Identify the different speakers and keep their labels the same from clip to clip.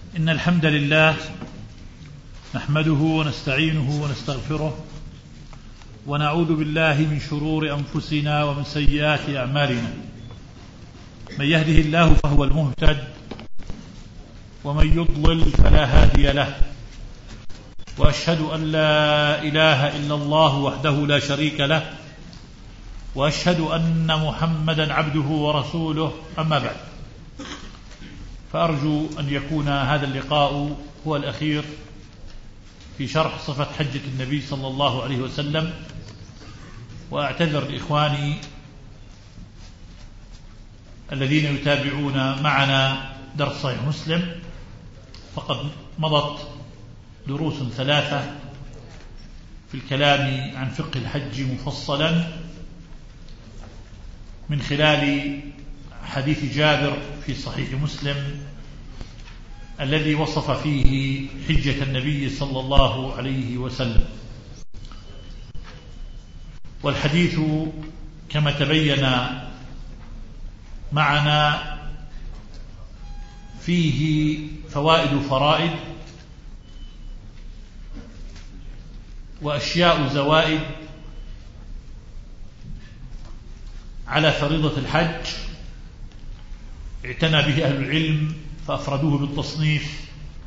Speaker 1: إن الحمد لله نحمده ونستعينه ونستغفره ونعوذ بالله من شرور أنفسنا ومن سيئات أعمالنا. من يهده الله فهو المهتد ومن يضلل فلا هادي له، وأشهد أن لا إله إلا الله وحده لا شريك له، وأشهد أن محمدا عبده ورسوله. أما بعد، فأرجو أن يكون هذا اللقاء هو الأخير في شرح صفة حجة النبي صلى الله عليه وسلم، وأعتذر لإخواني الذين يتابعون معنا درس صحيح مسلم، فقد مضت دروس 3 في الكلام عن فقه الحج مفصلا من خلال حديث جابر في صحيح مسلم الذي وصف فيه حجة النبي صلى الله عليه وسلم. والحديث كما تبين معنا فيه فوائد وفرائد وأشياء زوائد على فريضة الحج اعتنى به أهل العلم فأفردوه بالتصنيف،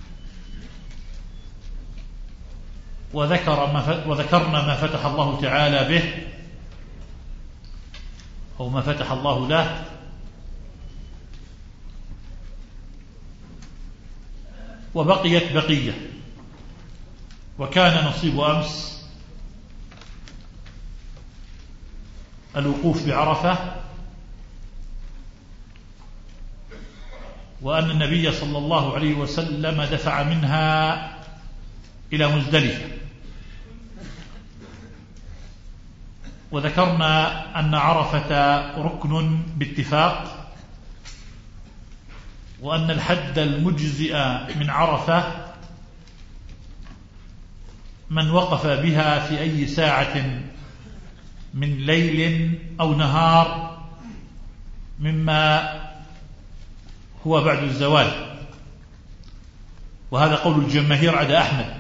Speaker 1: وذكرنا ما فتح الله تعالى به أو ما فتح الله له، وبقيت بقية. وكان نصيب أمس الوقوف بعرفة، وأن النبي صلى الله عليه وسلم دفع منها إلى مزدلفة. وذكرنا أن عرفة ركن باتفاق، وأن الحد المجزئ من عرفة من وقف بها في أي ساعة من ليل أو نهار مما هو بعد الزوال، وهذا قول الجماهير عدا أحمد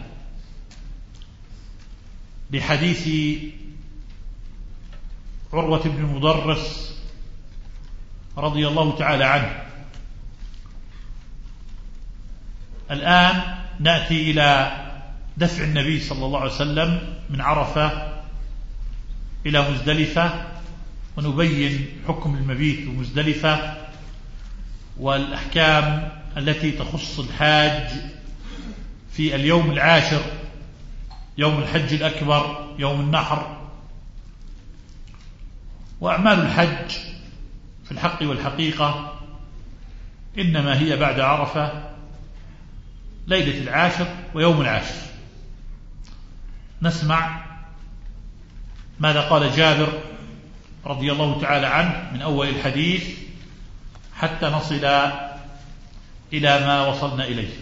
Speaker 1: بحديث عروة بن مدرس رضي الله تعالى عنه. الآن نأتي إلى دفع النبي صلى الله عليه وسلم من عرفة إلى مزدلفة، ونبين حكم المبيت بمزدلفة والأحكام التي تخص الحاج في اليوم العاشر، يوم الحج الأكبر، يوم النحر. وأعمال الحج في الحق والحقيقة إنما هي بعد عرفة، ليلة العاشر ويوم العاشر. نسمع ماذا قال جابر رضي الله تعالى عنه من أول الحديث حتى نصل إلى ما وصلنا إليه.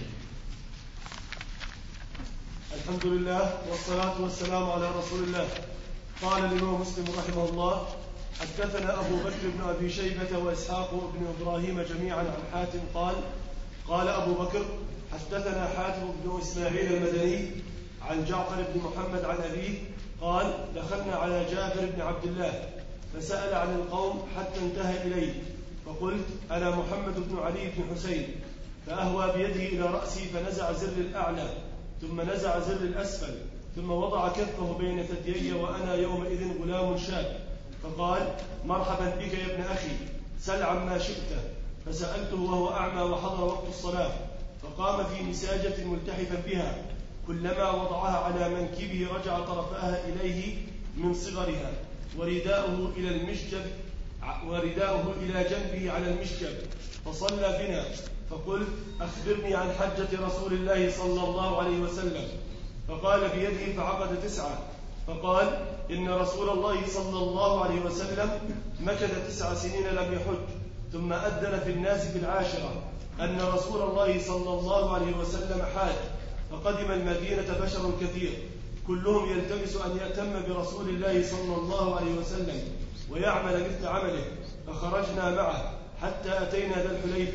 Speaker 2: الحمد لله والصلاة والسلام على رسول الله. قال الإمام مسلم رحمه الله: حدثنا أبو بكر بن أبي شيبة وإسحاق بن إبراهيم جميعا عن حاتم قال أبو بكر: حدثنا حاتم بن إسماعيل المدني عن جعفر بن محمد عن أبيه قال: دخلنا على جابر بن عبد الله فسأل عن القوم حتى انتهى إليه، فقلت: أنا محمد بن علي بن حسين. فأهوى بيده إلى رأسي فنزع زر الأعلى ثم نزع زر الأسفل ثم وضع كفه بين ثديي وأنا يومئذ غلام شاب، فقال: مرحبا بك يا ابن أخي، سل عما شئت. فسألته وهو أعمى وحضر وقت الصلاة، فقام في مساجة ملتحفا بها، كلما وضعها على منكبه رجع طرفها إليه من صغرها، ورداؤه إلى جنبه على المشجب، فصلى بنا. فقلت: أخبرني عن حجة رسول الله صلى الله عليه وسلم. فقال بيده فعقد 9، فقال: إن رسول الله صلى الله عليه وسلم مكث 9 سنين لم يحج، ثم أذن في الناس في 10 أن رسول الله صلى الله عليه وسلم حاج، فقدم المدينة بشر كثير كلهم يلتمس أن يأتم برسول الله صلى الله عليه وسلم ويعمل مثل عمله، فخرجنا معه حتى أتينا ذا الحليفة،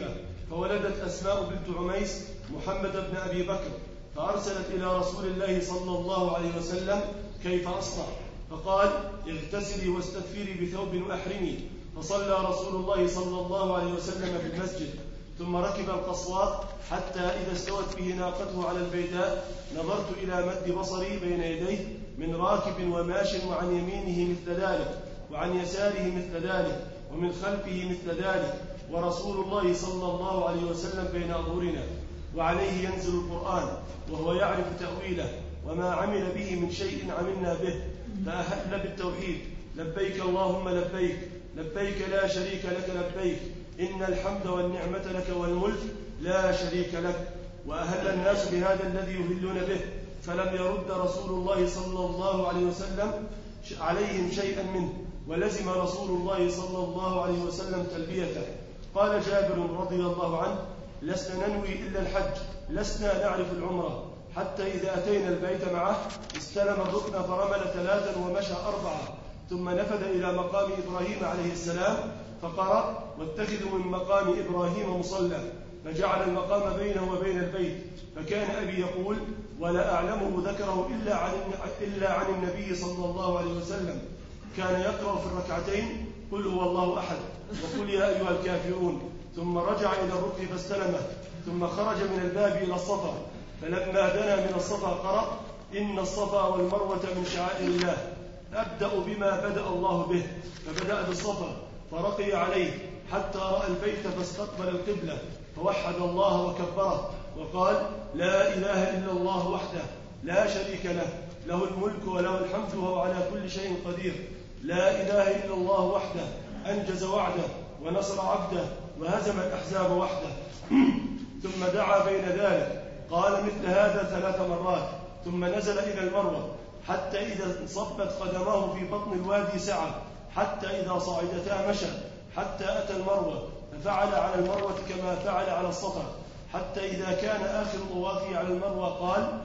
Speaker 2: فولدت أسماء بنت عميس محمد بن أبي بكر، فأرسلت إلى رسول الله صلى الله عليه وسلم كيف أصنع؟ فقال: اغتسلي واستغفري بثوب وأحرمي. فصلى رسول الله صلى الله عليه وسلم في المسجد، ثم ركب القصواء حتى إذا استوت به ناقته على البيداء نظرت إلى مد بصري بين يديه من راكب وماش، وعن يمينه مثل ذلك، وعن يساره مثل ذلك، ومن خلفه مثل ذلك، ورسول الله صلى الله عليه وسلم بين أظهرنا، وعليه ينزل القرآن وهو يعرف تأويله، وما عمل به من شيء عملنا به، فأهل بالتوحيد: لبيك اللهم لبيك، لبيك لا شريك لك لبيك، إن الحمد والنعمة لك والملك لا شريك لك. وأهل الناس بهذا الذي يهلون به، فلم يرد رسول الله صلى الله عليه وسلم عليهم شيئا منه، ولزم رسول الله صلى الله عليه وسلم تلبيته. قال جابر رضي الله عنه: لسنا ننوي إلا الحج، لسنا نعرف العمرة، حتى إذا أتينا البيت معه استلم الركن فرمل 3 ومشى 4، ثم نفذ إلى مقام إبراهيم عليه السلام فقرأ: واتخذوا من مقام إبراهيم مصلى، فجعل المقام بينه وبين البيت. فكان أبي يقول: ولا أعلمه ذكره إلا عن النبي صلى الله عليه وسلم، كان يقرأ في الركعتين: قل هو الله أحد، وقل يا أيها الكافرون، ثم رجع إلى الركن فاستلمه، ثم خرج من الباب إلى الصفا، فلما دنا من الصفا قرأ: إن الصفا والمروة من شعائر الله، أبدأ بما بدأ الله به، فبدأ بالصفا فرقي عليه حتى رأى البيت فاستقبل القبلة، فوحد الله وكبره وقال: لا إله إلا الله وحده لا شريك له، له الملك وله الحمد وهو على كل شيء قدير، لا إله إلا الله وحده أنجز وعده ونصر عبده وهزم الأحزاب وحده. ثم دعا بين ذلك، قال مثل هذا 3 مرات، ثم نزل إلى المروة حتى إذا انصبت قدماه في بطن الوادي سعى، حتى إذا صعدتا مشى، حتى أتى المروة ففعل على المروة كما فعل على الصفا، حتى إذا كان آخر طوافي على المروة قال: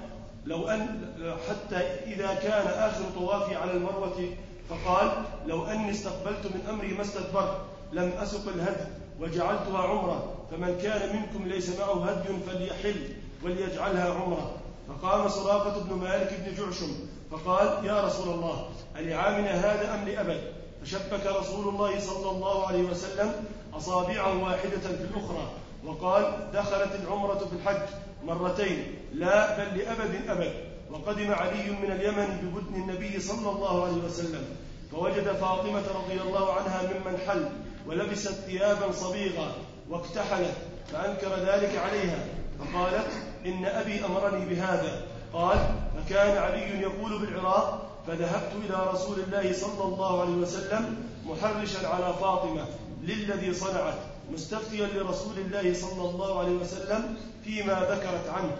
Speaker 2: لو أني استقبلت من أمري ما استدبرت، لم أسق الهدي وجعلتها عمرة، فمن كان منكم ليس معه هدي فليحل وليجعلها عمرة. فقام سراقة بن مالك بن جعشم فقال: يا رسول الله، ألعامنا هذا أم لأبد؟ فشبك رسول الله صلى الله عليه وسلم أصابعه واحدة في الأخرى وقال: دخلت العمرة في الحج 2 لا بل لأبد أبد. وقدم علي من اليمن ببدن النبي صلى الله عليه وسلم، فوجد فاطمة رضي الله عنها ممن حل، ولبست ثيابا صبيغة واكتحلت، فأنكر ذلك عليها، فقالت: إن أبي أمرني بهذا. قال: فكان علي يقول بالعراق: فذهبت إلى رسول الله صلى الله عليه وسلم محرشا على فاطمة للذي صنعت، مستفتيا لرسول الله صلى الله عليه وسلم فيما ذكرت عنه،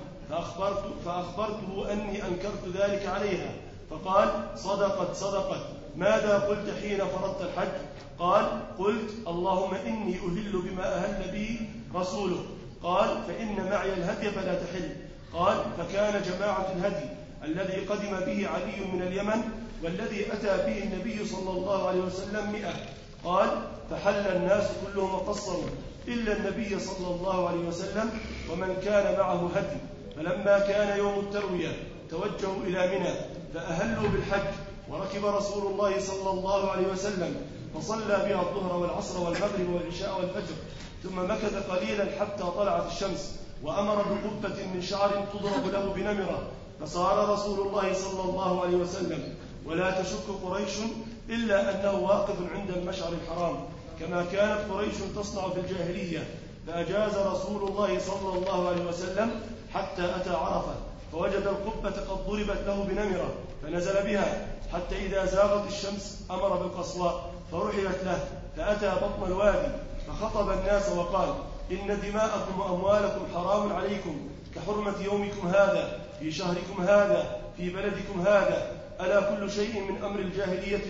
Speaker 2: فأخبرته أني أنكرت ذلك عليها، فقال: صدقت. ماذا قلت حين فرضت الحج؟ قال: قلت: اللهم إني أهل بما أهل به رسوله. قال: فإن معي الهدي فلا تحل. قال: فكان جماعة الهدي الذي قدم به علي من اليمن والذي أتى به النبي صلى الله عليه وسلم 100. قال: فحل الناس كلهم وقصروا إلا النبي صلى الله عليه وسلم ومن كان معه هدي. فلما كان يوم التروية توجهوا إلى منى فأهلوا بالحج، وركب رسول الله صلى الله عليه وسلم فصلى بها الظهر والعصر والمغرب والعشاء والفجر، ثم مكث قليلا حتى طلعت الشمس، وأمر بقبة من شعر تضرب له بنمرة، فصار رسول الله صلى الله عليه وسلم ولا تشك قريش إلا أنه واقف عند المشعر الحرام، كما كانت قريش تصنع في الجاهلية. فأجاز رسول الله صلى الله عليه وسلم حتى أتى عرفة، فوجد القبة قد ضربت له بنمرة، فنزل بها حتى إذا زاغت الشمس أمر بالقصواء فرحلت له، فأتى بطن الوادي فخطب الناس وقال: إن دماءكم وأموالكم حرام عليكم كحرمة يومكم هذا في شهركم هذا في بلدكم هذا، ألا كل شيء من أمر الجاهلية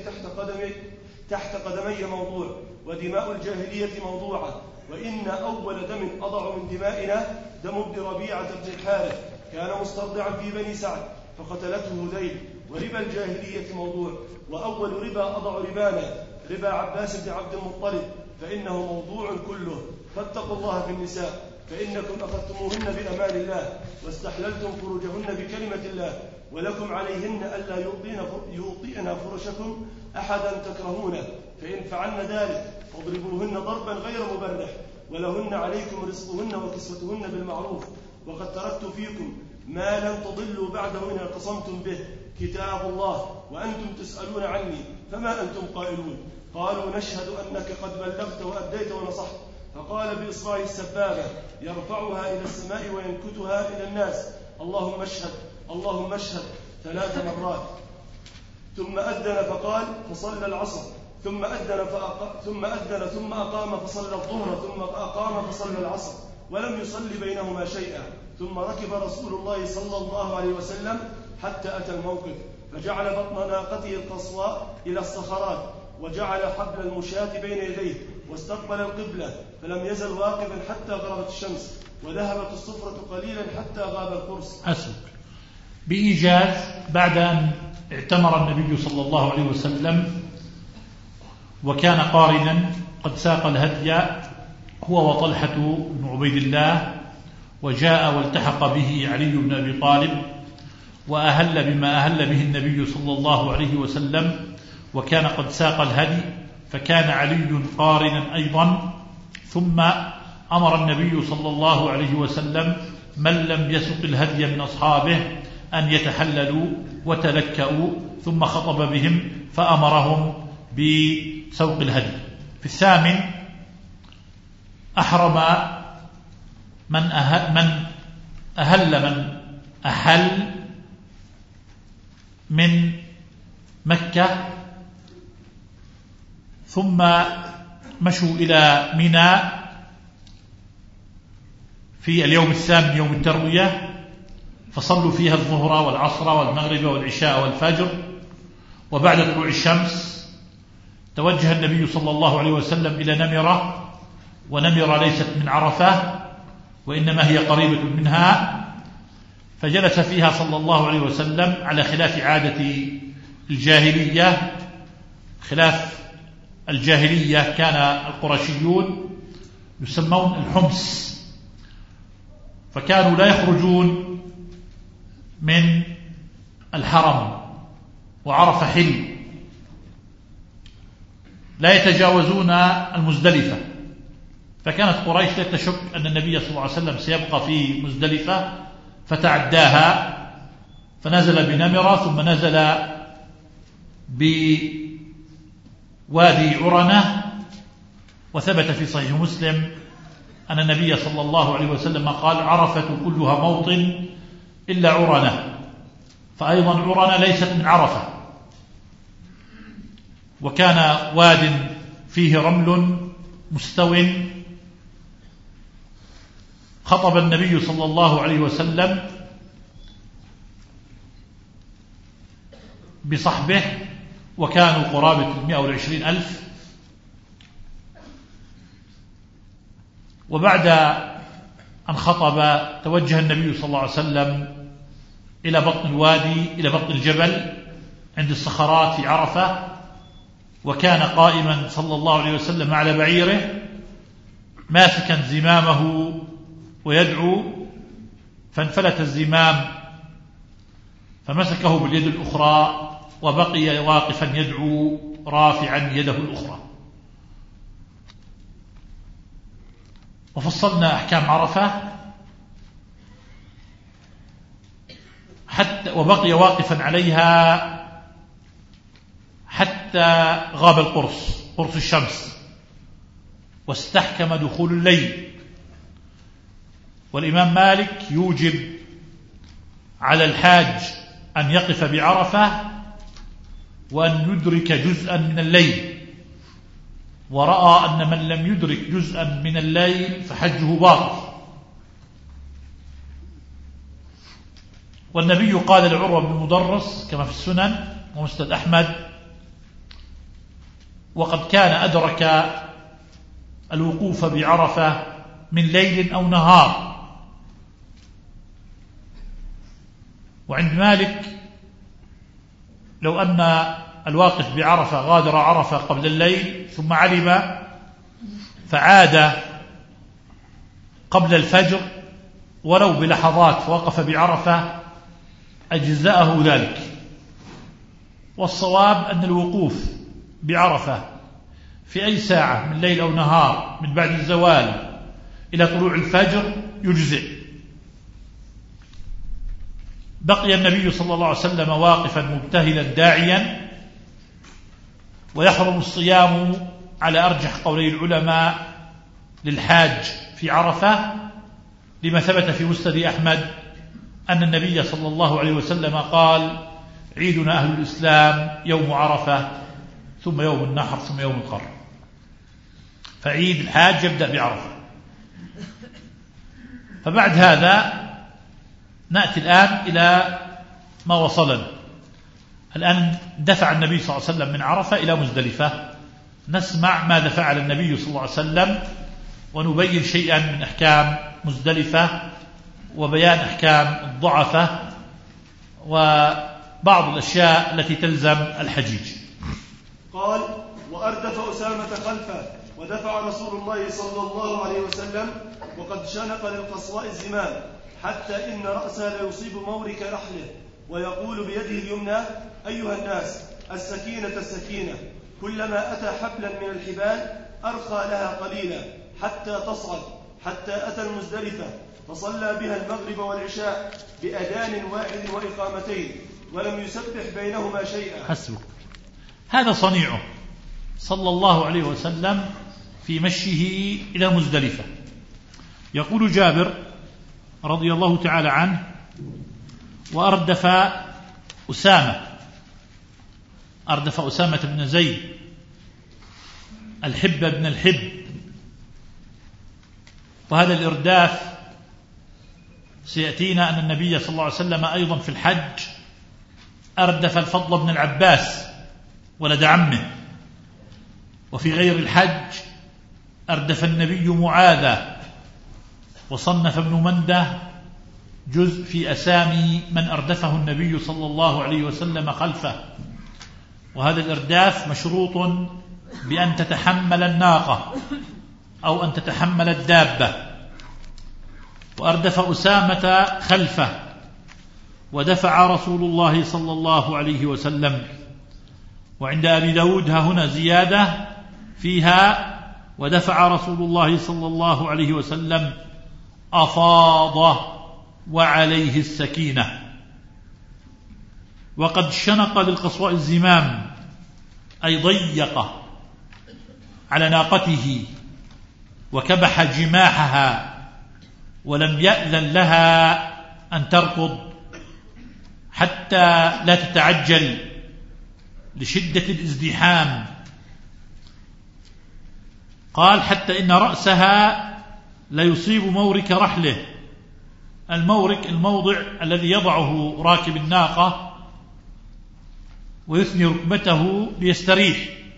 Speaker 2: تحت قدمي موضوع، ودماء الجاهلية موضوعة، وإن أول دم أضع من دمائنا دم ابن ربيعة بن الحارث، كان مسترضعا في بني سعد فقتلته هذيل، وربا الجاهلية موضوع، وأول ربا أضع ربانا ربا عباس بن عبد المطلب، فإنه موضوع كله، فاتقوا الله في النساء فإنكم أخذتموهن بأمان الله واستحللتم فروجهن بكلمة الله ولكم عليهن ألا يوطئن فرشكم أحدا تكرهونه فإن فعلن ذلك فاضربوهن ضربا غير مبرح ولهن عليكم رزقهن وكسوتهن بالمعروف وقد تركت فيكم ما لن تضلوا بعده إن اعتصمتم به كتاب الله وأنتم تسألون عني فما أنتم قائلون قالوا نشهد أنك قد بلغت وأديت ونصحت فقال بإصبعه السبابة يرفعها إلى السماء وينكتها إلى الناس اللهم اشهد اللهم اشهد 3 مرات ثم أذن فقال فصلى العصر ثم أذن ثم أقام فصلى الظهر ثم أقام فصلى العصر ولم يصلي بينهما شيئا ثم ركب رسول الله صلى الله عليه وسلم حتى أتى الموقف فجعل بطن ناقته القصواء إلى الصخرات وجعل حبل المشاة بين يديه واستقبل القبلة فلم يزل واقفا حتى غربت الشمس وذهبت الصفرة قليلا حتى غاب القرص.
Speaker 1: أسف بإيجاز بعد أن اعتمر النبي صلى الله عليه وسلم وكان قارنا قد ساق الهدي هو وطلحة بن عبيد الله وجاء والتحق به علي بن أبي طالب وأهل بما أهل به النبي صلى الله عليه وسلم وكان قد ساق الهدي فكان علي قارنا أيضا ثم أمر النبي صلى الله عليه وسلم من لم يسق الهدي من أصحابه أن يتحللوا وتلكأوا ثم خطب بهم فأمرهم بسوق الهدي. في الثامن أحرم من أحل من مكة ثم مشوا إلى منى في اليوم الثامن يوم التروية فصلوا فيها الظهر والعصر والمغرب والعشاء والفجر وبعد طلوع الشمس توجه النبي صلى الله عليه وسلم إلى نمرة ونمرة ليست من عرفة وإنما هي قريبة منها فجلس فيها صلى الله عليه وسلم على خلاف عادة الجاهلية. خلاف الجاهلية كان القرشيون يسمون الحمص فكانوا لا يخرجون من الحرم وعرف حل لا يتجاوزون المزدلفة فكانت قريش لا تشك أن النبي صلى الله عليه وسلم سيبقى في مزدلفة فتعداها فنزل بنمرة ثم نزل بوادي عرنة وثبت في صحيح مسلم أن النبي صلى الله عليه وسلم قال عرفة كلها موطن إلا عرنة فأيضا عرنة ليست من عرفة وكان واد فيه رمل مستو خطب النبي صلى الله عليه وسلم بصحبه وكانوا قرابة 120,000 وبعد أن خطب توجه النبي صلى الله عليه وسلم إلى بطن الوادي إلى بطن الجبل عند الصخرات في عرفة وكان قائما صلى الله عليه وسلم على بعيره ماسكا زمامه ويدعو فانفلت الزمام فمسكه باليد الأخرى وبقي واقفا يدعو رافعا يده الأخرى. وفصلنا أحكام عرفة حتى وبقي واقفا عليها حتى غاب القرص قرص الشمس واستحكم دخول الليل. والإمام مالك يوجب على الحاج أن يقف بعرفة وأن يدرك جزءا من الليل ورأى أن من لم يدرك جزءا من الليل فحجه باطل. والنبي قال لعروة بن مدرس كما في السنن ومسند أحمد وقد كان أدرك الوقوف بعرفة من ليل أو نهار. وعند مالك لو أن الواقف بعرفة غادر عرفة قبل الليل ثم علم فعاد قبل الفجر ولو بلحظات وقف بعرفة أجزأه ذلك. والصواب أن الوقوف بعرفة في أي ساعة من ليل أو نهار من بعد الزوال إلى طلوع الفجر يجزئ. بقي النبي صلى الله عليه وسلم واقفا مبتهلا داعيا، ويحرم الصيام على أرجح قولي العلماء للحاج في عرفة، لما ثبت في مسند أحمد أن النبي صلى الله عليه وسلم قال: عيدنا أهل الإسلام يوم عرفة ثم يوم النحر ثم يوم القر. فعيد الحاج يبدأ بعرفة. فبعد هذا نأتي الآن إلى ما وصلنا. الآن دفع النبي صلى الله عليه وسلم من عرفة إلى مزدلفة. نسمع ماذا فعل النبي صلى الله عليه وسلم، ونبين شيئا من أحكام مزدلفة وبيان أحكام الضعفة وبعض الأشياء التي تلزم الحجيج.
Speaker 2: قال: وأردف أسامة خلفه، ودفع رسول الله صلى الله عليه وسلم وقد شنق للقصواء الزمام، حتى إن رأسها ليصيب مورك رحله، ويقول بيده اليمنى: أيها الناس، السكينة السكينة. كلما أتى حبلا من الحبال أرخى لها قليلا حتى تصعد، حتى أتى المزدلفة فصلى بها المغرب والعشاء بأذان واحد وإقامتين، ولم يسبح بينهما شيئا.
Speaker 1: حسبك. هذا صنيعه صلى الله عليه وسلم في مشيه إلى مزدلفة. يقول جابر رضي الله تعالى عنه: وأردف أسامة بن زيد الحب بن الحب. وهذا الإرداف سيأتينا أن النبي صلى الله عليه وسلم أيضا في الحج أردف الفضل بن العباس ولد عمه. وفي غير الحج أردف النبي معاذ. وصنف ابن منده جزء في أسامي من أردفه النبي صلى الله عليه وسلم خلفه. وهذا الإرداف مشروط بأن تتحمل الناقة أو أن تتحمل الدابة. وأردف أسامة خلفه، ودفع رسول الله صلى الله عليه وسلم. وعند أبي داود هنا زيادة فيها: ودفع رسول الله صلى الله عليه وسلم أفاض وعليه السكينة. وقد شنق للقصواء الزمام، أي ضيق على ناقته وكبح جماحها، ولم يأذن لها أن تركض حتى لا تتعجل لشدة الازدحام. قال: حتى إن رأسها ليصيب مورك رحله. المورك الموضع الذي يضعه راكب الناقة ويثني ركبته ليستريح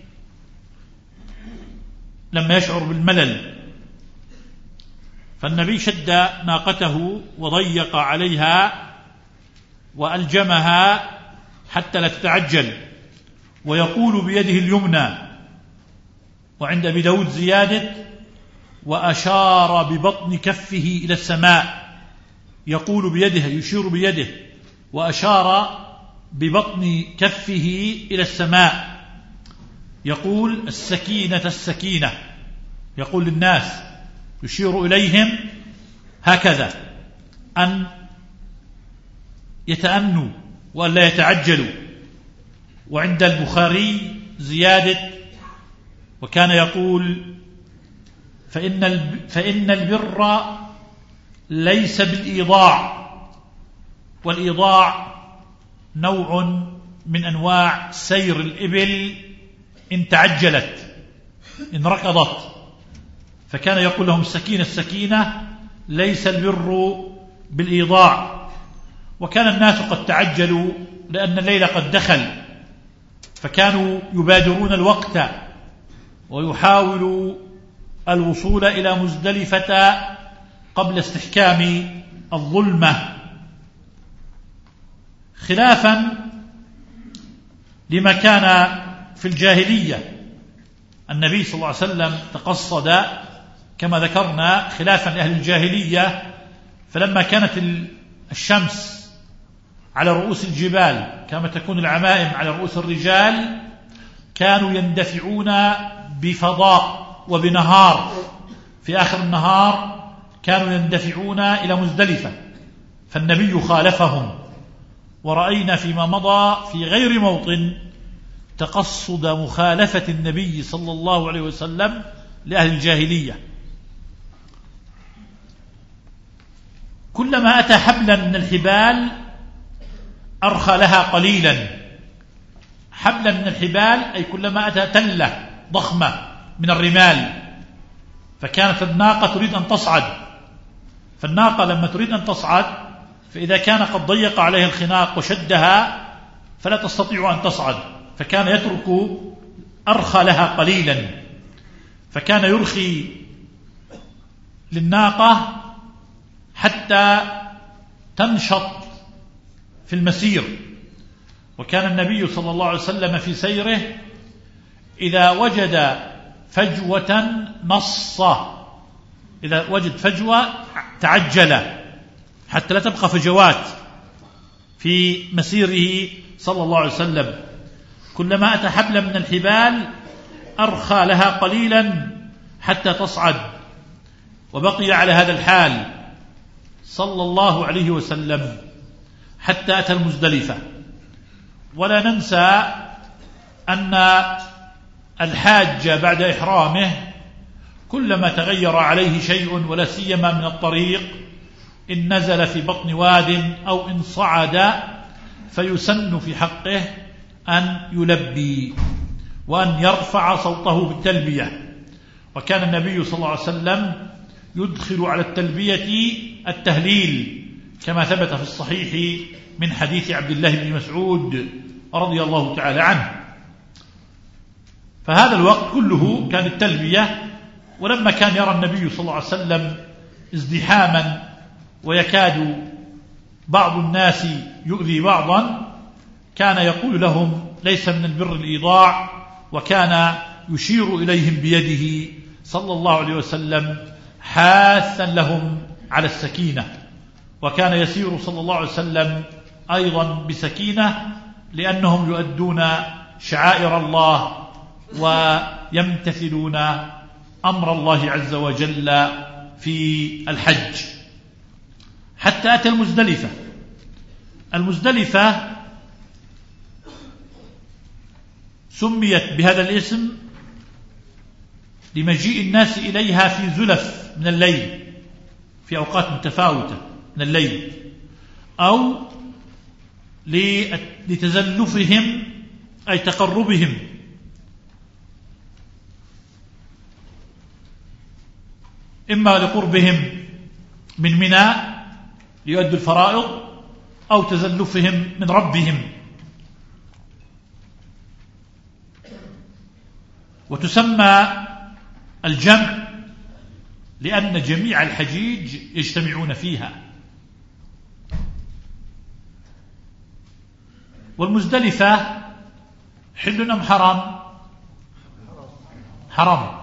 Speaker 1: لما يشعر بالملل. فالنبي شد ناقته وضيق عليها وألجمها حتى لا تتعجل، ويقول بيده اليمنى. وعند أبي داود زيادة: وأشار ببطن كفه إلى السماء. يقول بيده، يشير بيده، وأشار ببطن كفه إلى السماء، يقول: السكينة السكينة. يقول للناس، يشير إليهم هكذا أن يتأنوا وأن لا يتعجلوا. وعند البخاري زيادة: وكان يقول: فإن البر ليس بالإيضاع. والإيضاع نوع من أنواع سير الإبل إن تعجلت، إن ركضت. فكان يقول لهم: السكينة السكينة، ليس البر بالإيضاع. وكان الناس قد تعجلوا لأن الليل قد دخل، فكانوا يبادرون الوقت ويحاولوا الوصول إلى مزدلفة قبل استحكام الظلمة، خلافا لما كان في الجاهلية. النبي صلى الله عليه وسلم تقصد كما ذكرنا خلافا لأهل الجاهلية، فلما كانت الشمس على رؤوس الجبال كما تكون العمائم على رؤوس الرجال، كانوا يندفعون بفضاء وبنهار، في آخر النهار كانوا يندفعون إلى مزدلفة، فالنبي خالفهم، ورأينا فيما مضى في غير موطن تقصد مخالفة النبي صلى الله عليه وسلم لأهل الجاهلية. كلما أتى حبلا من الحبال أرخى لها قليلا. حبلا من الحبال أي كلما أتى تلة ضخمة من الرمال، فكانت الناقة تريد أن تصعد، فالناقة لما تريد أن تصعد فإذا كان قد ضيق عليها الخناق وشدها فلا تستطيع أن تصعد، فكان يترك أرخى لها قليلا، فكان يرخي للناقة حتى تنشط في المسير. وكان النبي صلى الله عليه وسلم في سيره إذا وجد فجوة نص، إذا وجد فجوة تعجل حتى لا تبقى فجوات في مسيره صلى الله عليه وسلم. كلما أتى حبلا من الحبال أرخى لها قليلا حتى تصعد، وبقي على هذا الحال صلى الله عليه وسلم حتى أتى المزدلفة. ولا ننسى أن الحاج بعد إحرامه كلما تغير عليه شيء ولا سيما من الطريق، إن نزل في بطن واد أو إن صعد فيسن في حقه أن يلبي وأن يرفع صوته بالتلبية. وكان النبي صلى الله عليه وسلم يدخل على التلبية التهليل كما ثبت في الصحيح من حديث عبد الله بن مسعود رضي الله تعالى عنه. فهذا الوقت كله كان التلبية. ولما كان يرى النبي صلى الله عليه وسلم ازدحاما ويكاد بعض الناس يؤذي بعضا كان يقول لهم ليس من البر الإيضاع، وكان يشير إليهم بيده صلى الله عليه وسلم حاثا لهم على السكينة. وكان يسير صلى الله عليه وسلم أيضا بسكينة لأنهم يؤدون شعائر الله ويمتثلون أمر الله عز وجل في الحج. حتى أتى المزدلفة. المزدلفة سميت بهذا الاسم لمجيء الناس إليها في زلف من الليل، في أوقات متفاوتة من الليل، أو لتزلفهم أي تقربهم إما لقربهم من منى ليؤدوا الفرائض أو تزلفهم من ربهم. وتسمى الجمع لأن جميع الحجيج يجتمعون فيها. والمزدلفة حل أم حرام؟ حرام،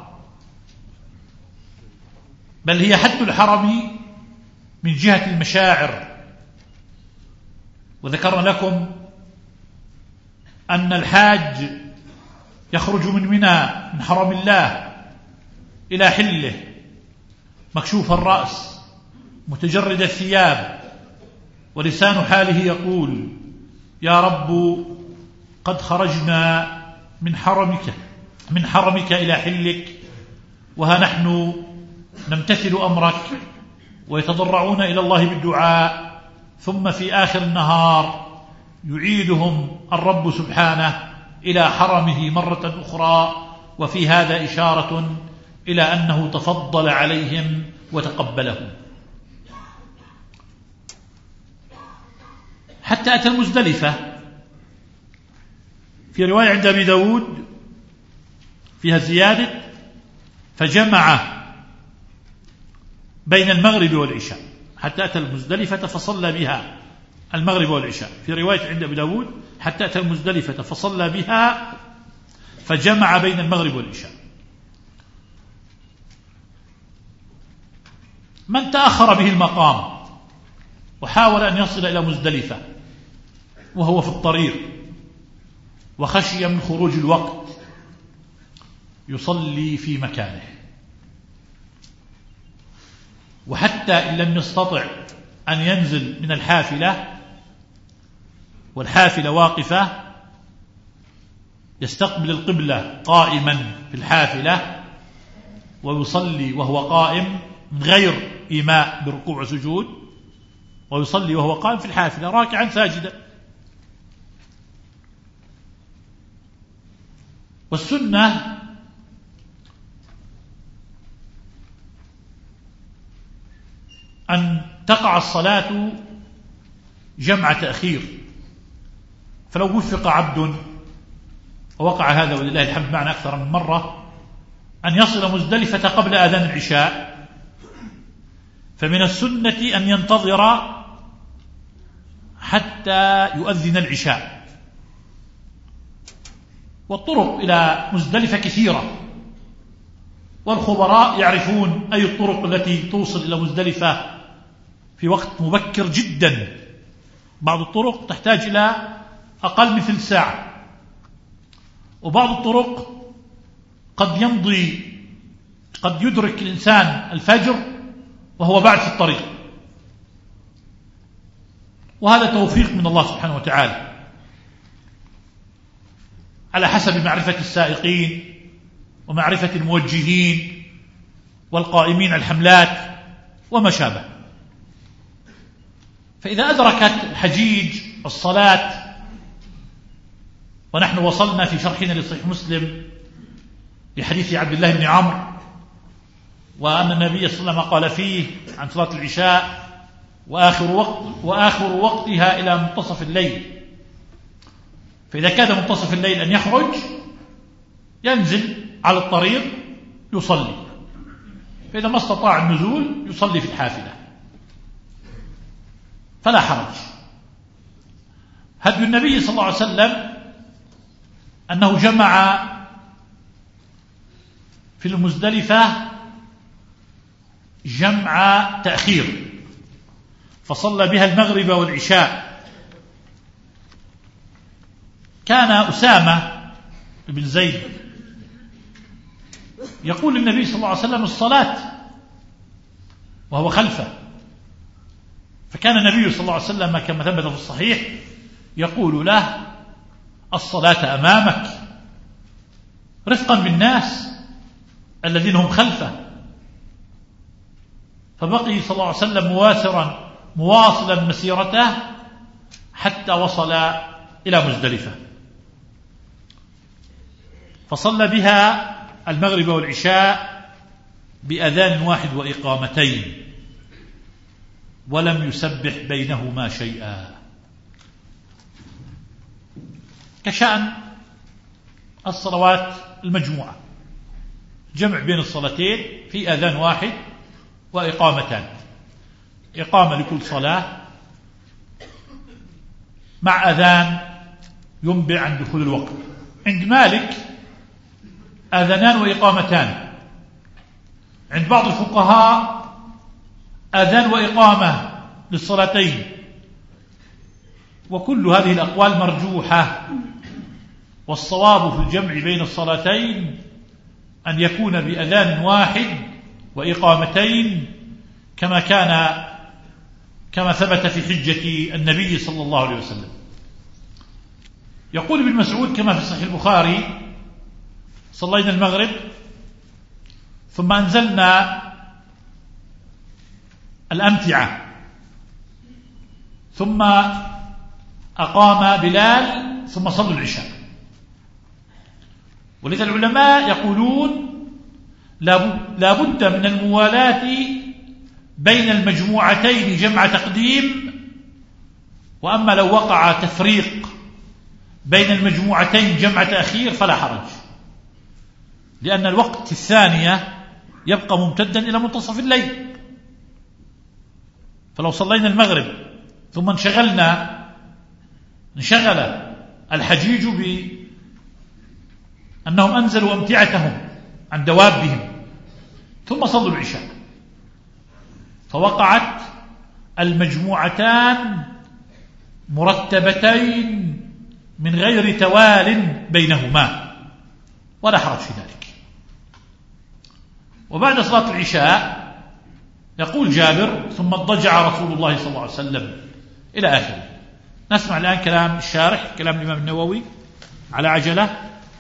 Speaker 1: بل هي حد الحرم من جهة المشاعر. وذكرنا لكم أن الحاج يخرج من منى من حرم الله إلى حله مكشوف الرأس متجرد الثياب، ولسان حاله يقول يا رب قد خرجنا من حرمك إلى حلك، وها نحن نمتثل أمرك، ويتضرعون إلى الله بالدعاء. ثم في آخر النهار يعيدهم الرب سبحانه إلى حرمه مرة أخرى، وفي هذا إشارة إلى أنه تفضل عليهم وتقبلهم. حتى أتى المزدلفة. في رواية عند أبي داود فيها زيادة فجمع بين المغرب والعشاء، حتى أتى المزدلفة فصلى بها المغرب والعشاء. في رواية عند أبي داود حتى أتى المزدلفة فصلى بها فجمع بين المغرب والعشاء. من تأخر به المقام وحاول أن يصل إلى مزدلفة وهو في الطريق وخشي من خروج الوقت يصلي في مكانه، وحتى إن لم يستطع أن ينزل من الحافلة والحافلة واقفة يستقبل القبلة قائما في الحافلة ويصلي وهو قائم من غير إيماء بركوع وسجود، ويصلي وهو قائم في الحافلة راكعا ساجدا. والسنة أن تقع الصلاة جمع تأخير، فلو وفق عبد ووقع هذا ولله الحمد معنا أكثر من مرة أن يصل مزدلفة قبل أذان العشاء، فمن السنة أن ينتظر حتى يؤذن العشاء. والطرق إلى مزدلفة كثيرة، والخبراء يعرفون أي الطرق التي توصل إلى مزدلفة في وقت مبكر جدا. بعض الطرق تحتاج إلى أقل من ثلث ساعة، وبعض الطرق قد يدرك الإنسان الفجر وهو بعد في الطريق، وهذا توفيق من الله سبحانه وتعالى على حسب معرفة السائقين ومعرفة الموجهين والقائمين الحملات وما شابه. فإذا أدركت الحجيج الصلاة، ونحن وصلنا في شرحنا لصحيح مسلم لحديث عبد الله بن عمرو وأن النبي صلى الله عليه وسلم قال فيه عن صلاة العشاء وآخر وقتها إلى منتصف الليل، فإذا كاد منتصف الليل أن يخرج ينزل على الطريق يصلي، فإذا ما استطاع النزول يصلي في الحافلة فلا حرج. هدي النبي صلى الله عليه وسلم أنه جمع في المزدلفة جمع تأخير، فصلى بها المغرب والعشاء. كان أسامة بن زيد يقول للنبي صلى الله عليه وسلم الصلاة وهو خلفه، فكان النبي صلى الله عليه وسلم كما ثبت في الصحيح يقول له الصلاة أمامك رفقا بالناس الذين هم خلفه، فبقي صلى الله عليه وسلم مواصلا مسيرته حتى وصل إلى مزدلفة، فصلى بها المغرب والعشاء بأذان واحد وإقامتين، ولم يسبح بينهما شيئا، كشأن الصلوات المجموعة، جمع بين الصلاتين في أذان واحد وإقامتان، إقامة لكل صلاة مع أذان ينبئ عن دخول الوقت. عند مالك أذانان وإقامتان، عند بعض الفقهاء أذان وإقامة للصلاتين، وكل هذه الأقوال مرجوحة، والصواب في الجمع بين الصلاتين أن يكون بأذان واحد وإقامتين كما ثبت في حجة النبي صلى الله عليه وسلم. يقول ابن مسعود كما في صحيح البخاري صلينا المغرب ثم أنزلنا الأمتعة ثم أقام بلال ثم صلوا العشاء. ولذا العلماء يقولون لا بد من الموالاة بين المجموعتين جمع تقديم، وأما لو وقع تفريق بين المجموعتين جمع تأخير فلا حرج، لأن الوقت الثانية يبقى ممتدا إلى منتصف الليل. فلو صلينا المغرب ثم انشغل الحجيج بأنهم أنزلوا أمتعتهم عن دوابهم ثم صلوا العشاء، فوقعت المجموعتان مرتبتين من غير توال بينهما، ولا حرج في ذلك. وبعد صلاة العشاء يقول جابر: ثم اضطجع رسول الله صلى الله عليه وسلم إلى آخره. نسمع الآن كلام الشارح، كلام الإمام النووي على عجلة.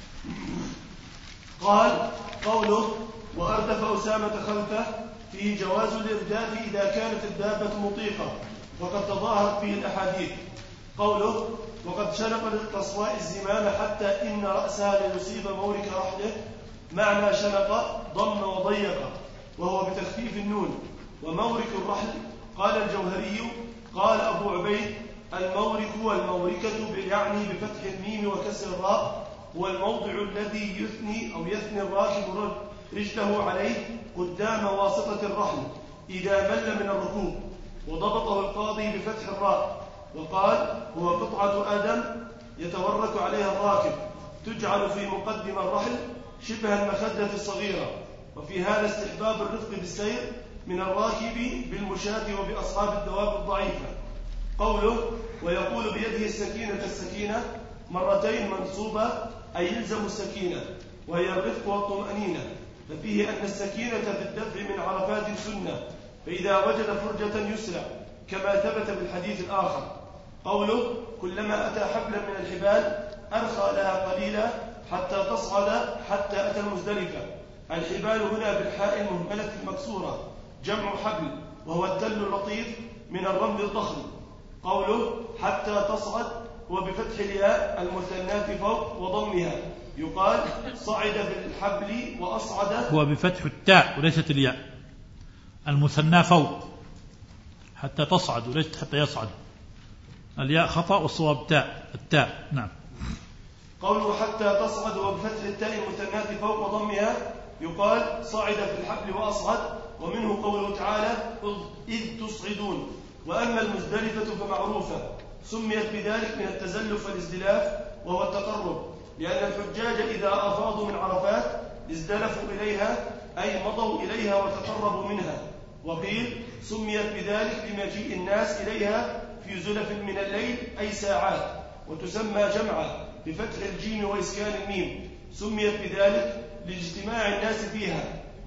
Speaker 2: قال: قوله: وأردف أسامة خلفه، فيه جواز الإرداف إذا كانت الدابة مطيقة، وقد تظاهرت فيه الأحاديث. قوله: وقد شنق للقصواء الزمام حتى إن رأسها ليصيب مورك رحله، معنى شنق ضم وضيق، وهو بتخفيف النون. ومورك الرحل قال الجوهري قال أبو عبيد: المورك والموركة يعني بفتح الميم وكسر الراء، هو الموضع الذي يثني الراكب رجله عليه قدام واسطة الرحل إذا مل من الركوب. وضبطه القاضي بفتح الراء وقال: هو قطعة آدم يتورك عليها الراكب، تجعل في مقدم الرحل شبه المخدة الصغيرة. وفي هذا استحباب الرفق بالسير من الراكب بالمشاة وبأصحاب الدواب الضعيفة. قوله: ويقول بيده السكينة مرتين منصوبة، أي يلزم السكينة، وهي الرفق والطمأنينة. ففيه أن السكينة في الدفع من عرفات سنة، فإذا وجد فرجة يسرع، كما ثبت بالحديث الآخر. قوله: كلما أتى حبلا من الحبال أرخى لها قليلا حتى تصعد حتى أتى المزدلفة. الحبال هنا بالحاء المهملة المكسورة، جمع حبل، وهو التل اللطيف من الرمل الضخم. قوله: حتى تصعد هو بفتح الياء المثناة فوق وضمها، يقال صعد بالحبل وأصعد،
Speaker 1: هو بفتح التاء وليست الياء، المثنى فوق، حتى تصعد وليست حتى يصعد، الياء خطأ والصواب التاء. نعم.
Speaker 2: قوله: حتى تصعد وبفتح التاء المثناة فوق وضمها، يقال صعد في الحبل وأصعد. ومنه قوله تعالى: إذ تصعدون. وأما المزدلفة فمعروفة، سميت بذلك من التزلف والازدلاف، وهو التقرب، لأن الحجاج إذا أفاضوا من عرفات ازدلفوا إليها، أي مضوا إليها وتقربوا منها. وقيل سميت بذلك لمجيء الناس إليها في زلف من الليل، أي ساعات. وتسمى جمعة بفتح الجيم وإسكان الميم، سميت بذلك لاجتماع الناس فيها.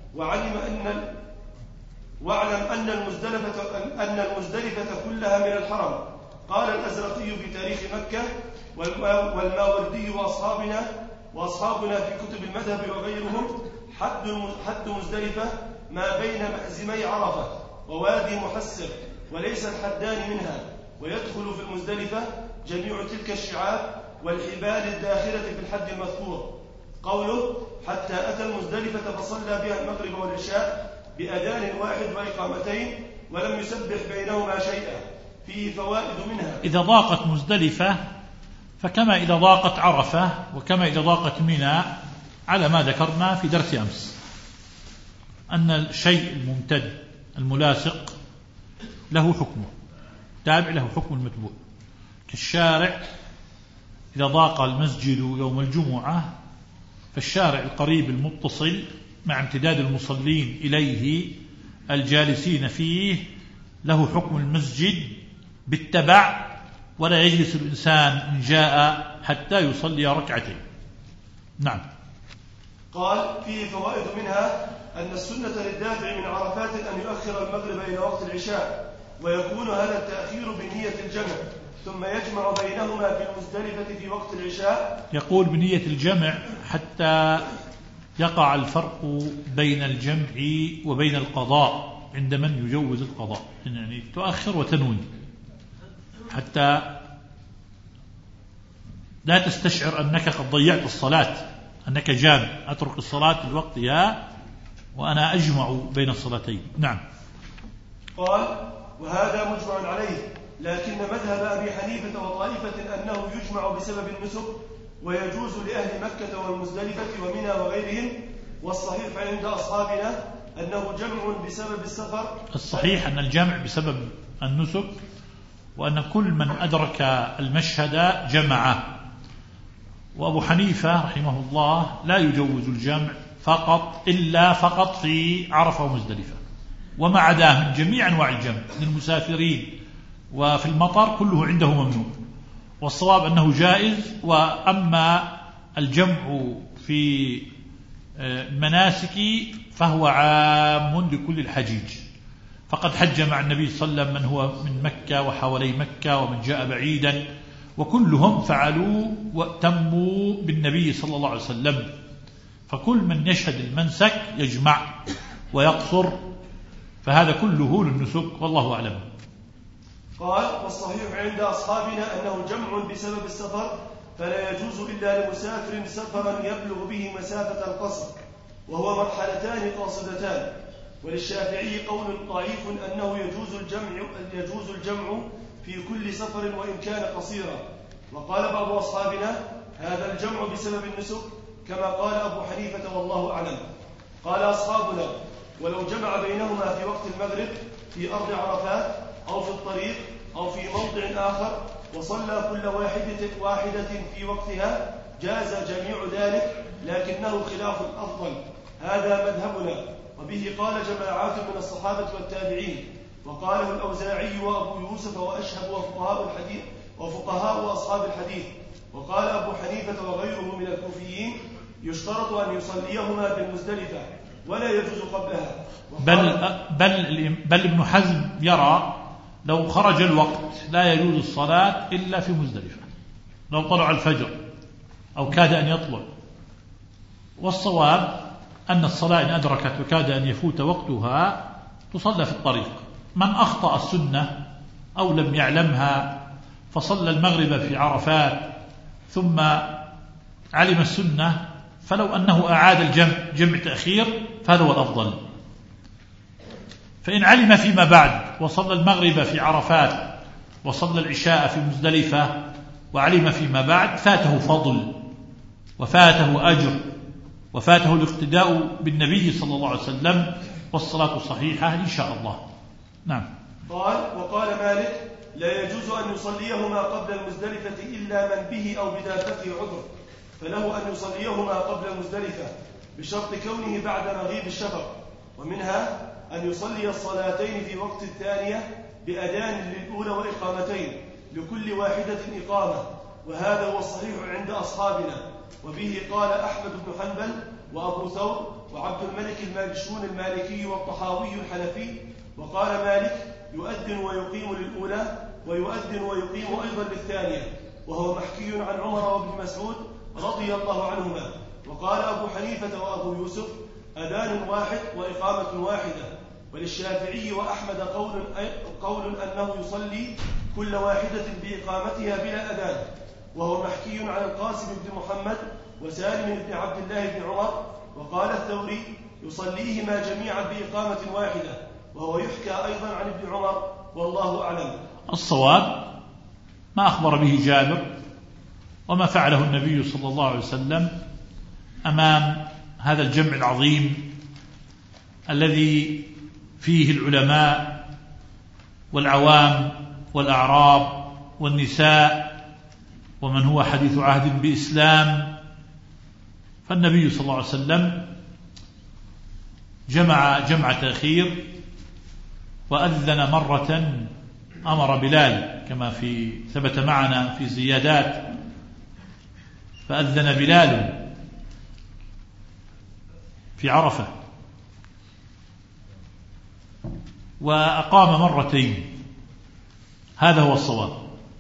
Speaker 2: واعلم أن المزدلفة كلها من الحرم. قال الأزرقي في تاريخ مكة والماوردي وأصحابنا في كتب المذهب وغيرهم: حد مزدلفة ما بين مأزمي عرفة ووادي محسر، وليس الحدان منها، ويدخل في المزدلفة جميع تلك الشعاب والحبال الداخلة في الحد المذكور. قوله: حتى أتى المزدلفة فصلى بها المغرب والعشاء بأذان واحد وإقامتين، ولم يسبح بينهما شيئا. فيه فوائد منها:
Speaker 1: إذا ضاقت مزدلفة فكما إذا ضاقت عرفة، وكما إذا ضاقت منى، على ما ذكرنا في درس أمس، أن الشيء الممتد الملاصق له حكمه، تابع له حكم المتبوع. كالشارع إذا ضاق المسجد يوم الجمعة، فالشارع القريب المتصل مع امتداد المصلين إليه الجالسين فيه له حكم المسجد بالتبع، ولا يجلس الإنسان إن جاء حتى يصلي ركعتين. نعم.
Speaker 2: قال: فيه فوائد منها أن السنة للدافع من عرفات أن يؤخر المغرب إلى وقت العشاء، ويكون هذا التأخير بنية الجمع، ثم يجمع بينهما في المزدلفة في وقت العشاء.
Speaker 1: يقول بنية الجمع حتى يقع الفرق بين الجمع وبين القضاء عند من يجوز القضاء، يعني تؤخر وتنوي حتى لا تستشعر أنك قد ضيعت الصلاة، أنك جامع، أترك الصلاة لوقتها وأنا أجمع بين الصلاتين. نعم.
Speaker 2: قال: وهذا مجمع عليه، لكن مذهب أبي حنيفة وطائفة أنه يجمع بسبب النسك، ويجوز لأهل مكة والمزدلفة ومنى وغيرهم. والصحيح عند أصحابنا أنه جمع بسبب السفر.
Speaker 1: الصحيح أن الجمع بسبب النسك، وأن كل من أدرك المشهد جمعه. وأبو حنيفة رحمه الله لا يجوز الجمع فقط في عرفة ومزدلفة، وما عداه من جميع أنواع الجمع للمسافرين وفي المطر كله عنده ممنوع، والصواب أنه جائز. وأما الجمع في المناسك فهو عام لكل الحجيج، فقد حج مع النبي صلى الله عليه وسلم من هو من مكة وحوالي مكة ومن جاء بعيدا، وكلهم فعلوا وتموا بالنبي صلى الله عليه وسلم. فكل من يشهد المنسك يجمع ويقصر، فهذا كله للنسك، والله أعلم.
Speaker 2: قال: والصحيح عند أصحابنا أنه جمع بسبب السفر، فلا يجوز إلا لمسافر سفرا يبلغ به مسافة القصر، وهو مرحلتان قاصدتان. وللشافعي قول ضعيف أنه يجوز الجمع في كل سفر وإن كان قصيرا. وقال بعض أصحابنا: هذا الجمع بسبب النسك، كما قال أبو حنيفة والله أعلم. قال أصحابنا: ولو جمع بينهما في وقت المغرب في أرض عرفات أو في الطريق أو في موضع آخر وصلى كل واحدة في وقتها جاز جميع ذلك، لكنه خلاف الأفضل. هذا مذهبنا، وبه قال جماعات من الصحابة والتابعين، وقاله الأوزاعي وأبو يوسف وأشهب وفقهاء أصحاب الحديث. وقال أبو حنيفة وغيره من الكوفيين: يشترط أن يصليهما بالمزدلفة ولا يجوز قبلها.
Speaker 1: بل ابن حزم يرى لو خرج الوقت لا يجوز الصلاة إلا في مزدلفة، لو طلع الفجر أو كاد أن يطلع. والصواب أن الصلاة إن أدركت وكاد أن يفوت وقتها تصلى في الطريق. من أخطأ السنة أو لم يعلمها فصلى المغرب في عرفات ثم علم السنة، فلو أنه أعاد جمع تأخير فهذا هو الأفضل. فإن علم فيما بعد وصلى المغرب في عرفات وصلى العشاء في مزدلفة وعلم فيما بعد، فاته فضل وفاته أجر وفاته الاقتداء بالنبي صلى الله عليه وسلم، والصلاة صحيحة إن شاء الله. نعم.
Speaker 2: قال: وقال مالك: لا يجوز أن يصليهما قبل المزدلفة إلا من به أو بدابته عذر، فله أن يصليهما قبل المزدلفة بشرط كونه بعد مغيب الشفق. ومنها أن يصلي الصلاتين في وقت الثانية بأذان للأولى وإقامتين لكل واحدة إقامة، وهذا هو الصحيح عند أصحابنا. وبه قال أحمد بن حنبل وأبو ثور وعبد الملك المالشون المالكي والطحاوي الحنفي. وقال مالك: يؤذن ويقيم للأولى ويؤذن ويقيم أيضا للثانية، وهو محكي عن عمر وابن مسعود رضي الله عنهما. وقال أبو حنيفة وأبو يوسف: أذان واحد وإقامة واحدة. وللشافعي وأحمد قول أنه يصلي كل واحدة بإقامتها بلا أذان، وهو محكي عن القاسم بن محمد وسالم بن عبد الله بن عمر. وقال الثوري: يصليهما جميعا بإقامة واحدة، وهو يحكى أيضا عن ابن عمر، والله أعلم.
Speaker 1: الصواب ما أخبر به جابر وما فعله النبي صلى الله عليه وسلم أمام هذا الجمع العظيم الذي فيه العلماء والعوام والأعراب والنساء ومن هو حديث عهد بإسلام. فالنبي صلى الله عليه وسلم جمع تأخير، وأذن مرة أمر بلال كما ثبت معنا في زيادات، فأذن بلال في عرفة وأقام مرتين. هذا هو الصواب.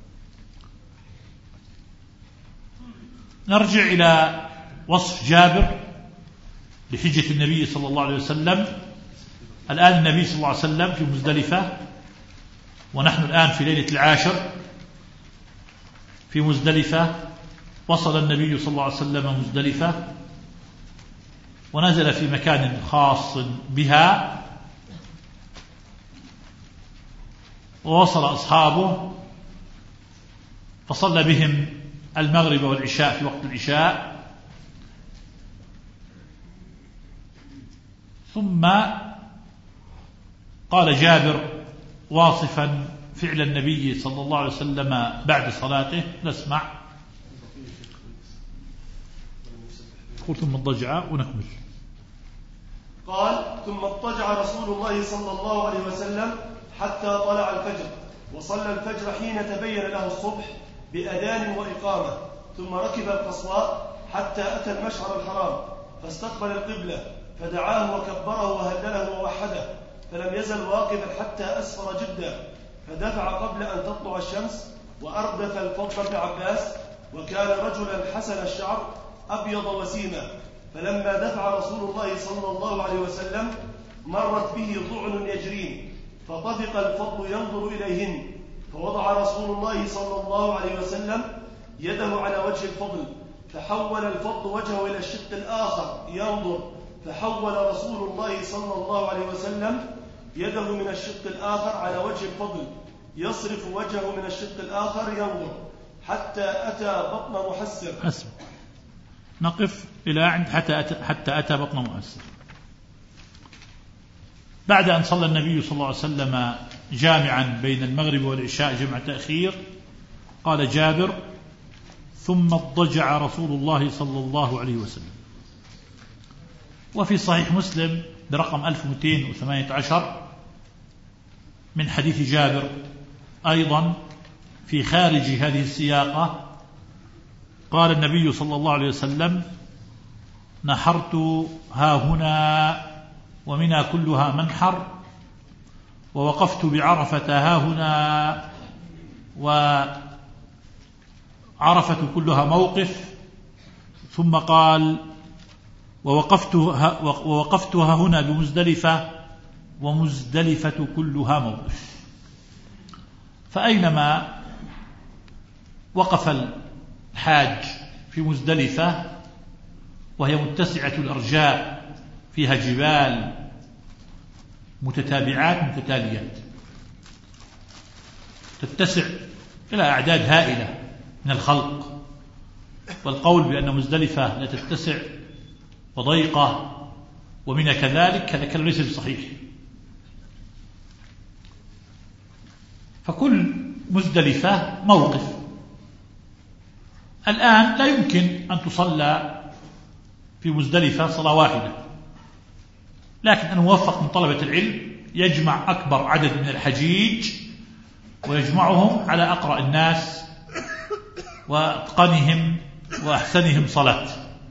Speaker 1: نرجع إلى وصف جابر لحجة النبي صلى الله عليه وسلم. الآن النبي صلى الله عليه وسلم في مزدلفة، ونحن الآن في ليلة العاشر في مزدلفة. وصل النبي صلى الله عليه وسلم مزدلفة ونزل في مكان خاص بها، ووصل أصحابه فصلى بهم المغرب والعشاء في وقت العشاء، ثم قال جابر واصفا فعل النبي صلى الله عليه وسلم بعد صلاته: نسمع. قل ثم الضجعة ونكمل.
Speaker 2: قال: ثم اضطجع رسول الله صلى الله عليه وسلم حتى طلع الفجر، وصلى الفجر حين تبين له الصبح بأذان وإقامة، ثم ركب القصواء حتى أتى المشعر الحرام فاستقبل القبلة، فدعاه وكبره وهلله ووحده، فلم يزل واقفا حتى أسفر جدا، فدفع قبل أن تطلع الشمس، وأردف الفضل بن عباس، وكان رجلا حسن الشعر أبيض وسيما، فلما دفع رسول الله صلى الله عليه وسلم مرت به ضعن يجرين، فطفق الفضل ينظر إليهن، فوضع رسول الله صلى الله عليه وسلم يده على وجه الفضل، فحول الفضل وجهه إلى الشق الآخر ينظر، فحول رسول الله صلى الله عليه وسلم يده من الشق الآخر على وجه الفضل يصرف وجهه من الشق الآخر ينظر، حتى أتى بطن محسر.
Speaker 1: حسب. نقف إلى عند حتى أتى بطن محسر. بعد أن صلى النبي صلى الله عليه وسلم جامعا بين المغرب والعشاء جمع تأخير، قال جابر: ثم اضطجع رسول الله صلى الله عليه وسلم. وفي صحيح مسلم برقم 1218 من حديث جابر أيضا في خارج هذه السياقة، قال النبي صلى الله عليه وسلم: نحرت ها-هنا ومنى كلها منحر، ووقفت بعرفة ها-هنا وعرفة كلها موقف، ثم قال: ووقفت ها-هنا بمزدلفة ومزدلفة كلها موقف. فأينما وقف الحاج في مزدلفة وهي متسعة الأرجاء فيها جبال متتابعات متتاليات تتسع إلى أعداد هائلة من الخلق، والقول بأن مزدلفة لا تتسع وضيقة ومنى كذلك هذا كلام ليس بصحيح. فكل مزدلفة موقف. الآن لا يمكن أن تصلى في مزدلفة صلاة واحدة، لكن أنا موفق من طلبة العلم يجمع أكبر عدد من الحجيج ويجمعهم على أقرأ الناس وأتقنهم وأحسنهم صلاة.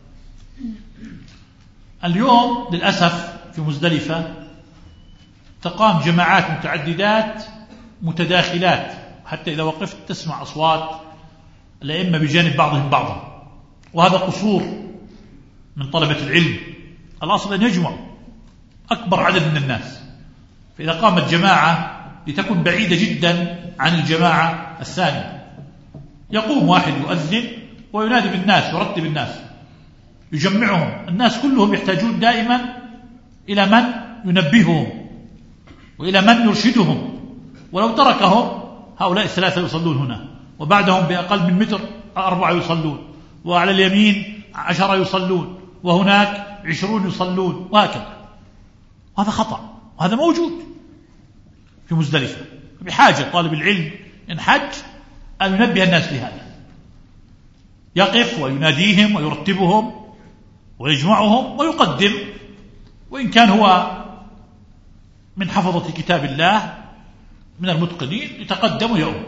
Speaker 1: اليوم للأسف في مزدلفة تقام جماعات متعددات متداخلات، حتى إذا وقفت تسمع أصوات الأئمة بجانب بعضهم بعضا، وهذا قصور من طلبة العلم. الأصل أن يجمعوا أكبر عدد من الناس، فإذا قامت جماعة لتكون بعيدة جدا عن الجماعة الثانية، يقوم واحد يؤذن وينادي بالناس ويرتب الناس يجمعهم. الناس كلهم يحتاجون دائما إلى من ينبههم وإلى من يرشدهم، ولو تركهم هؤلاء الثلاثة يصلون هنا، وبعدهم بأقل من متر 4 يصلون، وعلى اليمين 10 يصلون، وهناك 20 يصلون، وهكذا. وهذا خطأ، وهذا موجود في مزدلفة. بحاجة طالب العلم إن حج أن ينبه الناس لهذا، يقف ويناديهم ويرتبهم ويجمعهم ويقدم، وإن كان هو من حفظة كتاب الله من المتقنين يتقدم يوم.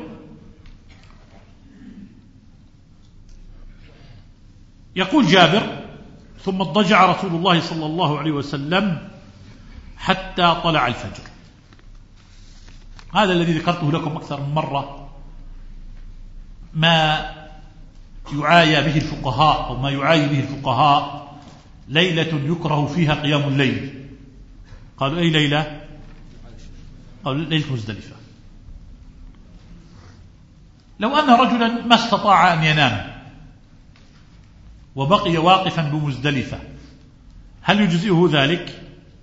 Speaker 1: يقول جابر: ثم اضطجع رسول الله صلى الله عليه وسلم حتى طلع الفجر. هذا الذي ذكرته لكم أكثر من مرة، ما يعايى به الفقهاء أو ما يعايى به الفقهاء ليلة يكره فيها قيام الليل. قالوا: أي ليلة؟ قالوا: ليلة مزدلفة. لو أن رجلا ما استطاع أن ينام وبقي واقفا بمزدلفة هل يجزئه ذلك؟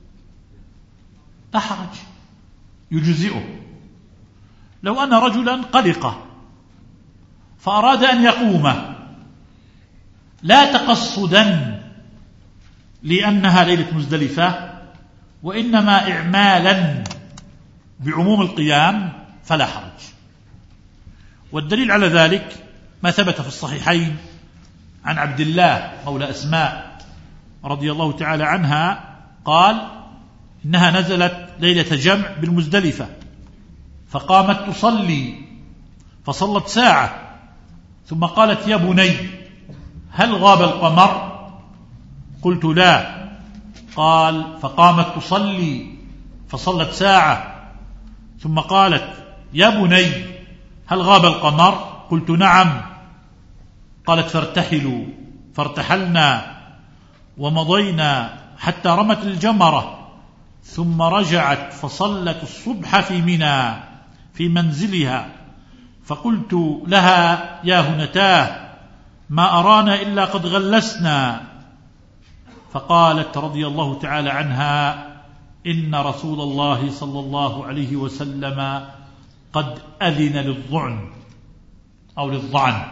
Speaker 1: لا حرج، يجزئه. لو أن رجلا قلق فأراد أن يقوم لا تقصدا لأنها ليلة مزدلفة وإنما إعمالا بعموم القيام فلا حرج. والدليل على ذلك ما ثبت في الصحيحين عن عبد الله مولى أسماء رضي الله تعالى عنها قال إنها نزلت ليلة جمع بالمزدلفة، فقامت تصلي فصلت ساعة، ثم قالت: يا بني هل غاب القمر؟ قلت: لا. قال: فقامت تصلي فصلت ساعة، ثم قالت: يا بني هل غاب القمر؟ قلت: نعم. قالت: فارتحلوا، فارتحلنا ومضينا حتى رمت الجمرة، ثم رجعت فصلت الصبح في منى في منزلها، فقلت لها: يا هنتاه ما أرانا إلا قد غلسنا. فقالت رضي الله تعالى عنها: إن رسول الله صلى الله عليه وسلم قد أذن للضعن أو للضعن.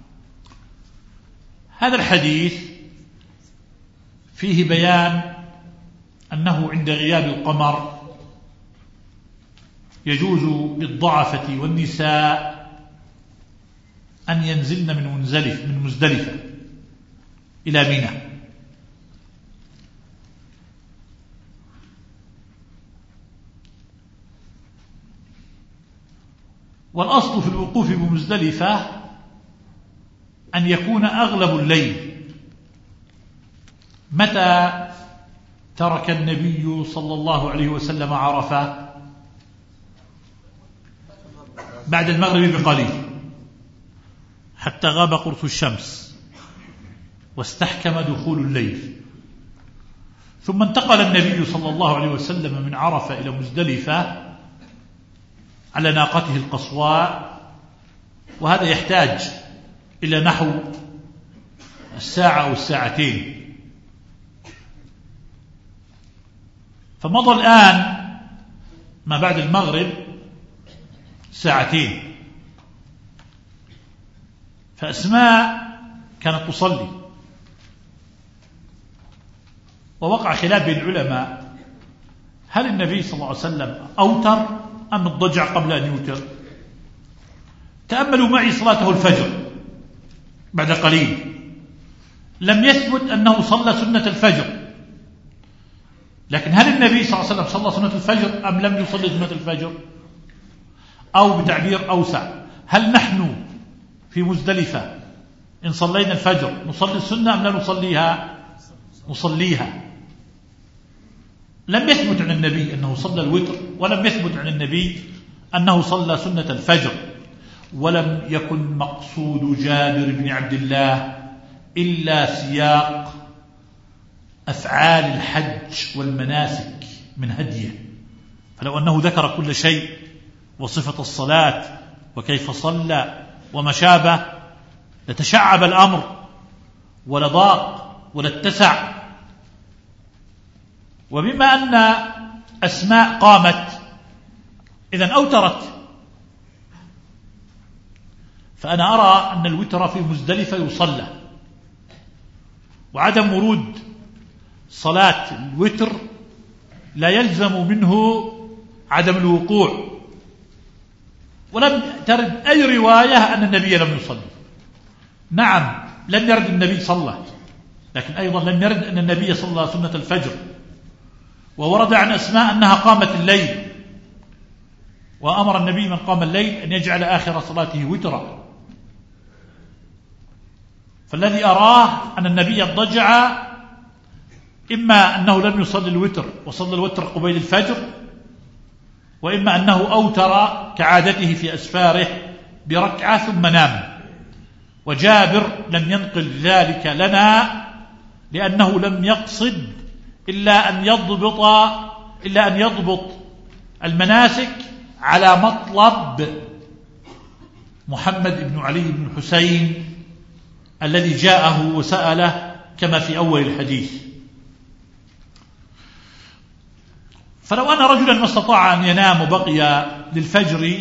Speaker 1: هذا الحديث فيه بيان أنه عند غياب القمر يجوز للضعفة والنساء أن ينزلن من مزدلفة إلى منى. والأصل في الوقوف بمزدلفة أن يكون أغلب الليل. متى ترك النبي صلى الله عليه وسلم عرفة؟ بعد المغرب بقليل، حتى غاب قرص الشمس واستحكم دخول الليل، ثم انتقل النبي صلى الله عليه وسلم من عرفة إلى مزدلفة على ناقته القصواء، وهذا يحتاج إلى نحو الساعة أو الساعتين. فمضى الآن ما بعد المغرب ساعتين. فأسماء كانت تصلي، ووقع خلاف بين العلماء: هل النبي صلى الله عليه وسلم أوتر أم اضطجع قبل أن يوتر؟ تأملوا معي صلاته الفجر بعد قليل، لم يثبت أنه صلى سنة الفجر، لكن هل النبي صلى الله عليه وسلم صلى سنة الفجر أم لم يصلي سنة الفجر؟ أو بتعبير أوسع: هل نحن في مزدلفة إن صلينا الفجر نصلي السنة أم لا نصليها؟ نصليها. لم يثبت عن النبي أنه صلى الوتر، ولم يثبت عن النبي أنه صلى سنة الفجر، ولم يكن مقصود جابر بن عبد الله إلا سياق أفعال الحج والمناسك من هديه. فلو أنه ذكر كل شيء وصفة الصلاة وكيف صلى وما شابه لتشعب الأمر ولضاق ولاتسع. وبما أن أسماء قامت إذن أوترت، فأنا أرى أن الوتر في مزدلفة يصلى، وعدم ورود صلاة الوتر لا يلزم منه عدم الوقوع. ولم ترد أي رواية أن النبي لم يصلي. نعم لم يرد النبي صلى، لكن أيضا لم يرد أن النبي صلى سنة الفجر. وورد عن أسماء أنها قامت الليل، وأمر النبي من قام الليل أن يجعل آخر صلاته وترا. فالذي أراه أن النبي اضطجع، إما أنه لم يصلي الوتر وصلى الوتر قبيل الفجر، وإما أنه أوتر كعادته في أسفاره بركعة ثم نام. وجابر لم ينقل ذلك لنا لأنه لم يقصد إلا أن يضبط المناسك على مطلب محمد بن علي بن الحسين الذي جاءه وسأله كما في أول الحديث. فلو أن رجلا ما استطاع أن ينام وبقي للفجر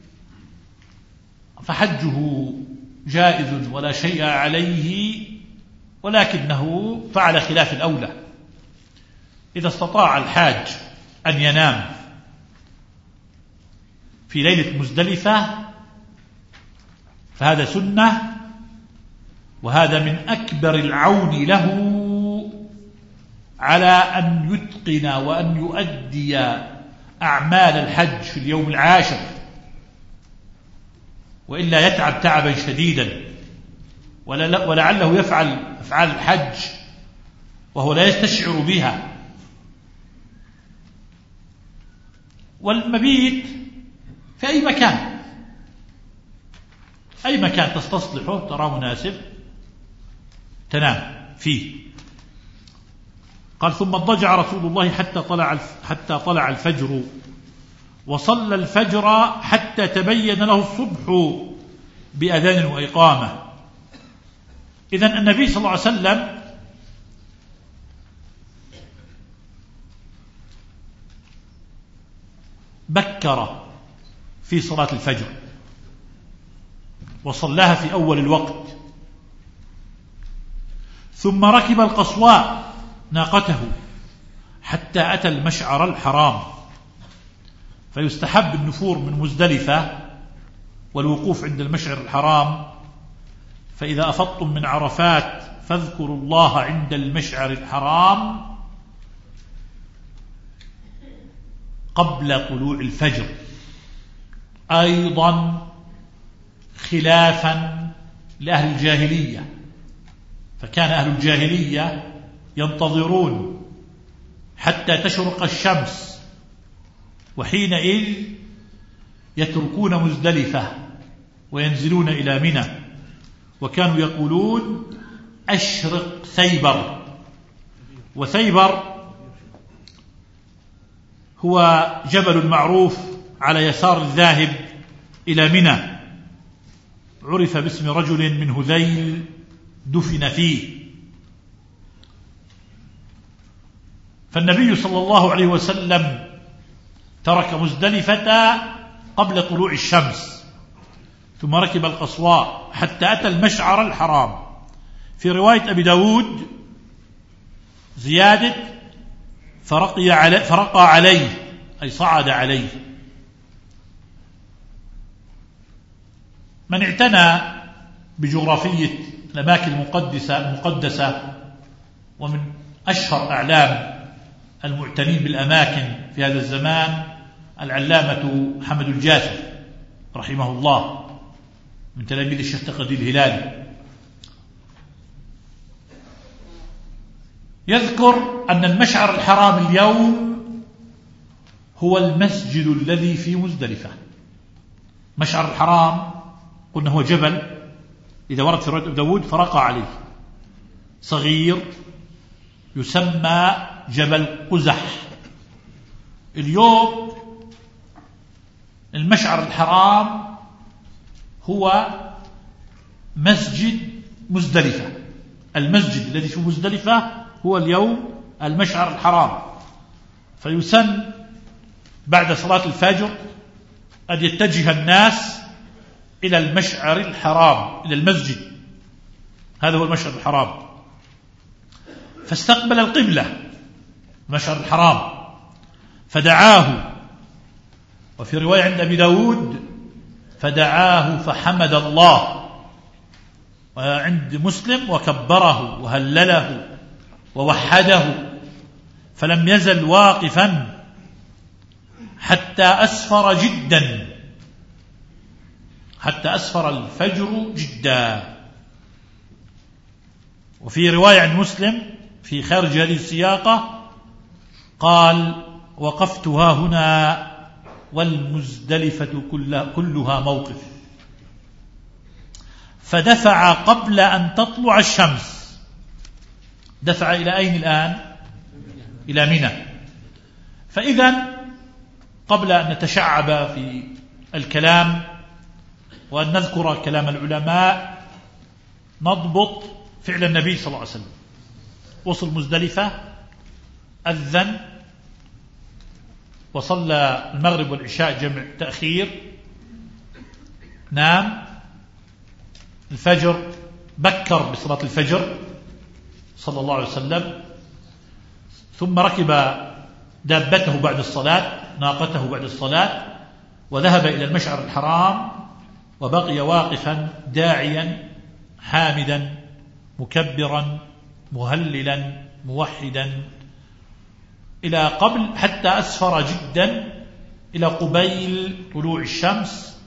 Speaker 1: فحجه جائز ولا شيء عليه، ولكنه فعل خلاف الأولى. إذا استطاع الحاج أن ينام في ليلة مزدلفة فهذا سنة، وهذا من أكبر العون له على أن يتقن وأن يؤدي أعمال الحج في اليوم العاشر، وإلا يتعب تعبا شديدا، ولعله يفعل أفعال الحج وهو لا يستشعر بها. والمبيت في أي مكان، أي مكان تستصلحه ترى مناسب تنام فيه. قال: ثم اضطجع رسول الله حتى طلع الفجر، وصلى الفجر حتى تبين له الصبح بأذان وإقامة. إذن النبي صلى الله عليه وسلم بكر في صلاة الفجر وصلاها في أول الوقت، ثم ركب القصواء ناقته حتى أتى المشعر الحرام. فيستحب النفور من مزدلفة والوقوف عند المشعر الحرام. فإذا أفضتم من عرفات فاذكروا الله عند المشعر الحرام قبل طلوع الفجر، أيضا خلافا لأهل الجاهلية. فكان أهل الجاهلية ينتظرون حتى تشرق الشمس، وحينئذ يتركون مزدلفة وينزلون إلى منى، وكانوا يقولون: أشرق ثيبر. وثيبر هو جبل معروف على يسار الذاهب إلى منى، عرف باسم رجل من هذيل دفن فيه. فالنبي صلى الله عليه وسلم ترك مزدلفة قبل طلوع الشمس، ثم ركب القصواء حتى أتى المشعر الحرام. في رواية أبي داود زيادة فرقى عليه، أي صعد عليه. من اعتنى بجغرافية الأماكن المقدسة، ومن أشهر أعلام المعتنين بالأماكن في هذا الزمان العلامة حمد الجاسر رحمه الله، من تلاميذ الشيخ تقي الهلالي، يذكر أن المشعر الحرام اليوم هو المسجد الذي في مزدلفة. مشعر الحرام قلنا هو جبل، إذا ورد في رواية أبي داود فرقى عليه، صغير يسمى جبل قزح. اليوم المشعر الحرام هو مسجد مزدلفة. المسجد الذي في مزدلفة هو اليوم المشعر الحرام. فيسن بعد صلاة الفجر أن يتجه الناس إلى المشعر الحرام، إلى المسجد، هذا هو المشعر الحرام. فاستقبل القبلة المشعر الحرام فدعاه، وفي رواية عند أبي داود فدعاه فحمد الله، وعند مسلم وكبره وهلله ووحده، فلم يزل واقفا حتى أسفر جدا، حتى أسفر الفجر جدا. وفي رواية عن مسلم في خارج هذه السياقة قال: وقفت ها هنا والمزدلفة كلها موقف. فدفع قبل أن تطلع الشمس. دفع إلى أين الآن؟ إلى منى. فإذا قبل أن نتشعب في الكلام وأن نذكر كلام العلماء نضبط فعل النبي صلى الله عليه وسلم. وصل مزدلفة، أذن وصلى المغرب والعشاء جمع تأخير، نام، الفجر بكر بصلاة الفجر صلى الله عليه وسلم، ثم ركب دابته بعد الصلاة، ناقته بعد الصلاة، وذهب إلى المشعر الحرام، وبقي واقفا داعيا حامدا مكبرا مهللا موحدا إلى قبل حتى أسفر جدا إلى قبيل طلوع الشمس،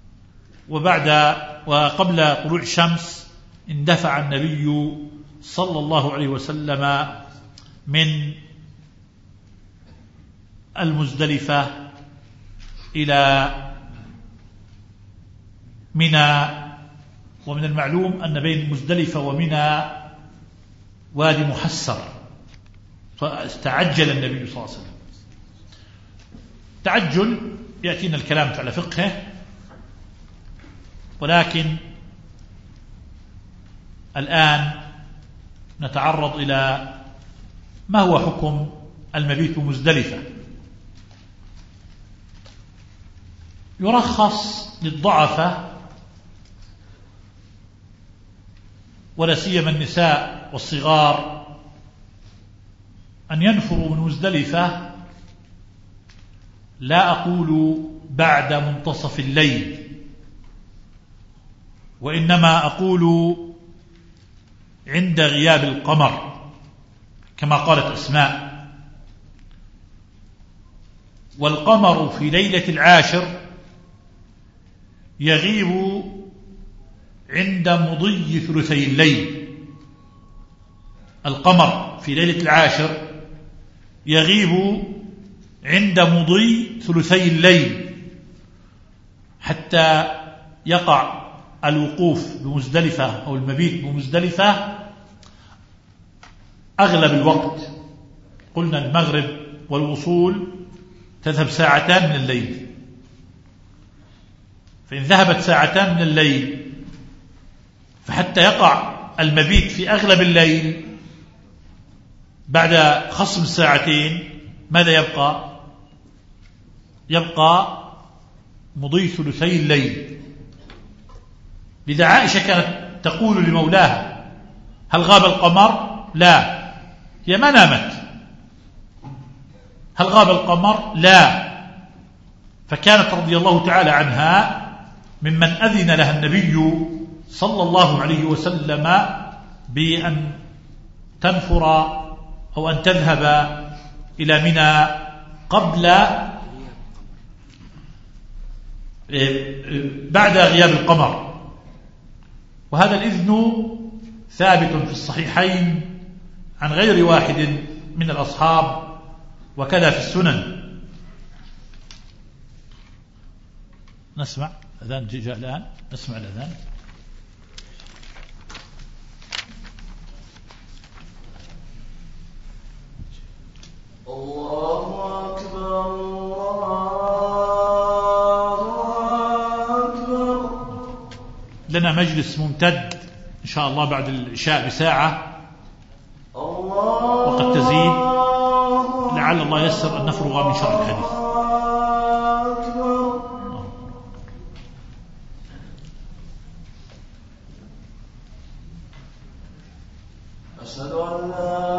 Speaker 1: وقبل طلوع الشمس اندفع النبي صلى الله عليه وسلم من المزدلفة إلى منى. ومن المعلوم أن بين المزدلفة ومنى وادي محسر، فاستعجل النبي صلى الله عليه وسلم. تعجل يأتينا الكلام على فقهه، ولكن الآن نتعرض إلى ما هو حكم المبيت بمزدلفة. يرخص للضعفة ولا سيما النساء والصغار أن ينفروا من مزدلفة، لا أقول بعد منتصف الليل، وإنما أقول عند غياب القمر كما قالت أسماء. والقمر في ليلة العاشر يغيب عند مضي ثلثي الليل. القمر في ليلة العاشر يغيب عند مضي ثلثي الليل، حتى يقع الوقوف بمزدلفة أو المبيت بمزدلفة أغلب الوقت. قلنا المغرب والوصول تذهب ساعتان من الليل، فإن ذهبت ساعتان من الليل فحتى يقع المبيت في أغلب الليل بعد خصم ساعتين ماذا يبقى؟ يبقى مضي ثلثي الليل. لذا عائشة كانت تقول لمولاها: هل غاب القمر؟ لا. هي ما نامت. هل غاب القمر؟ لا. فكانت رضي الله تعالى عنها ممن أذن لها النبي صلى الله عليه وسلم بأن تنفر أو أن تذهب إلى منى بعد غياب القمر. وهذا الإذن ثابت في الصحيحين عن غير واحد من الأصحاب، وكذا في السنن. نسمع أذان جاء الآن، نسمع الأذان.
Speaker 2: الله أكبر الله أكبر.
Speaker 1: لنا مجلس ممتد إن شاء الله بعد العشاء بساعة وقد تزيد، لعل الله يسر أن نفرغ من شرح الحديث.
Speaker 2: أشهد أن لا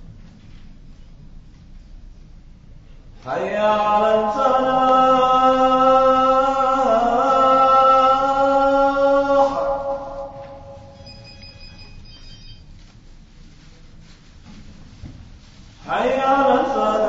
Speaker 2: حي على الفلاح.
Speaker 3: حي على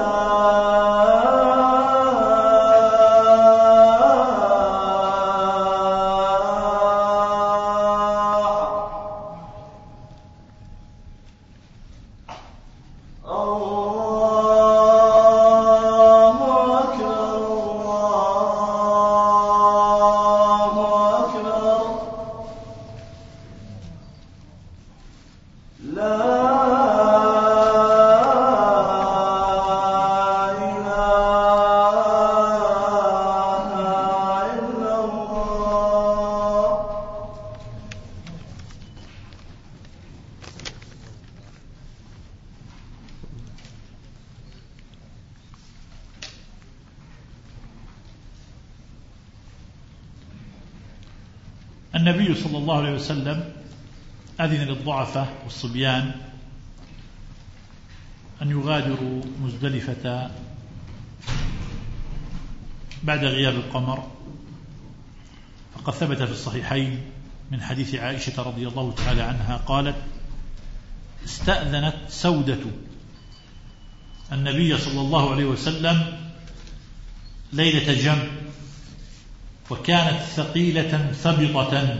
Speaker 1: النبي صلى الله عليه وسلم أذن للضعفاء والصبيان أن يغادروا مزدلفة بعد غياب القمر، فقد ثبت في الصحيحين من حديث عائشة رضي الله تعالى عنها قالت: استأذنت سودة النبي صلى الله عليه وسلم ليلة جمع، وكانت ثقيلة ثبطة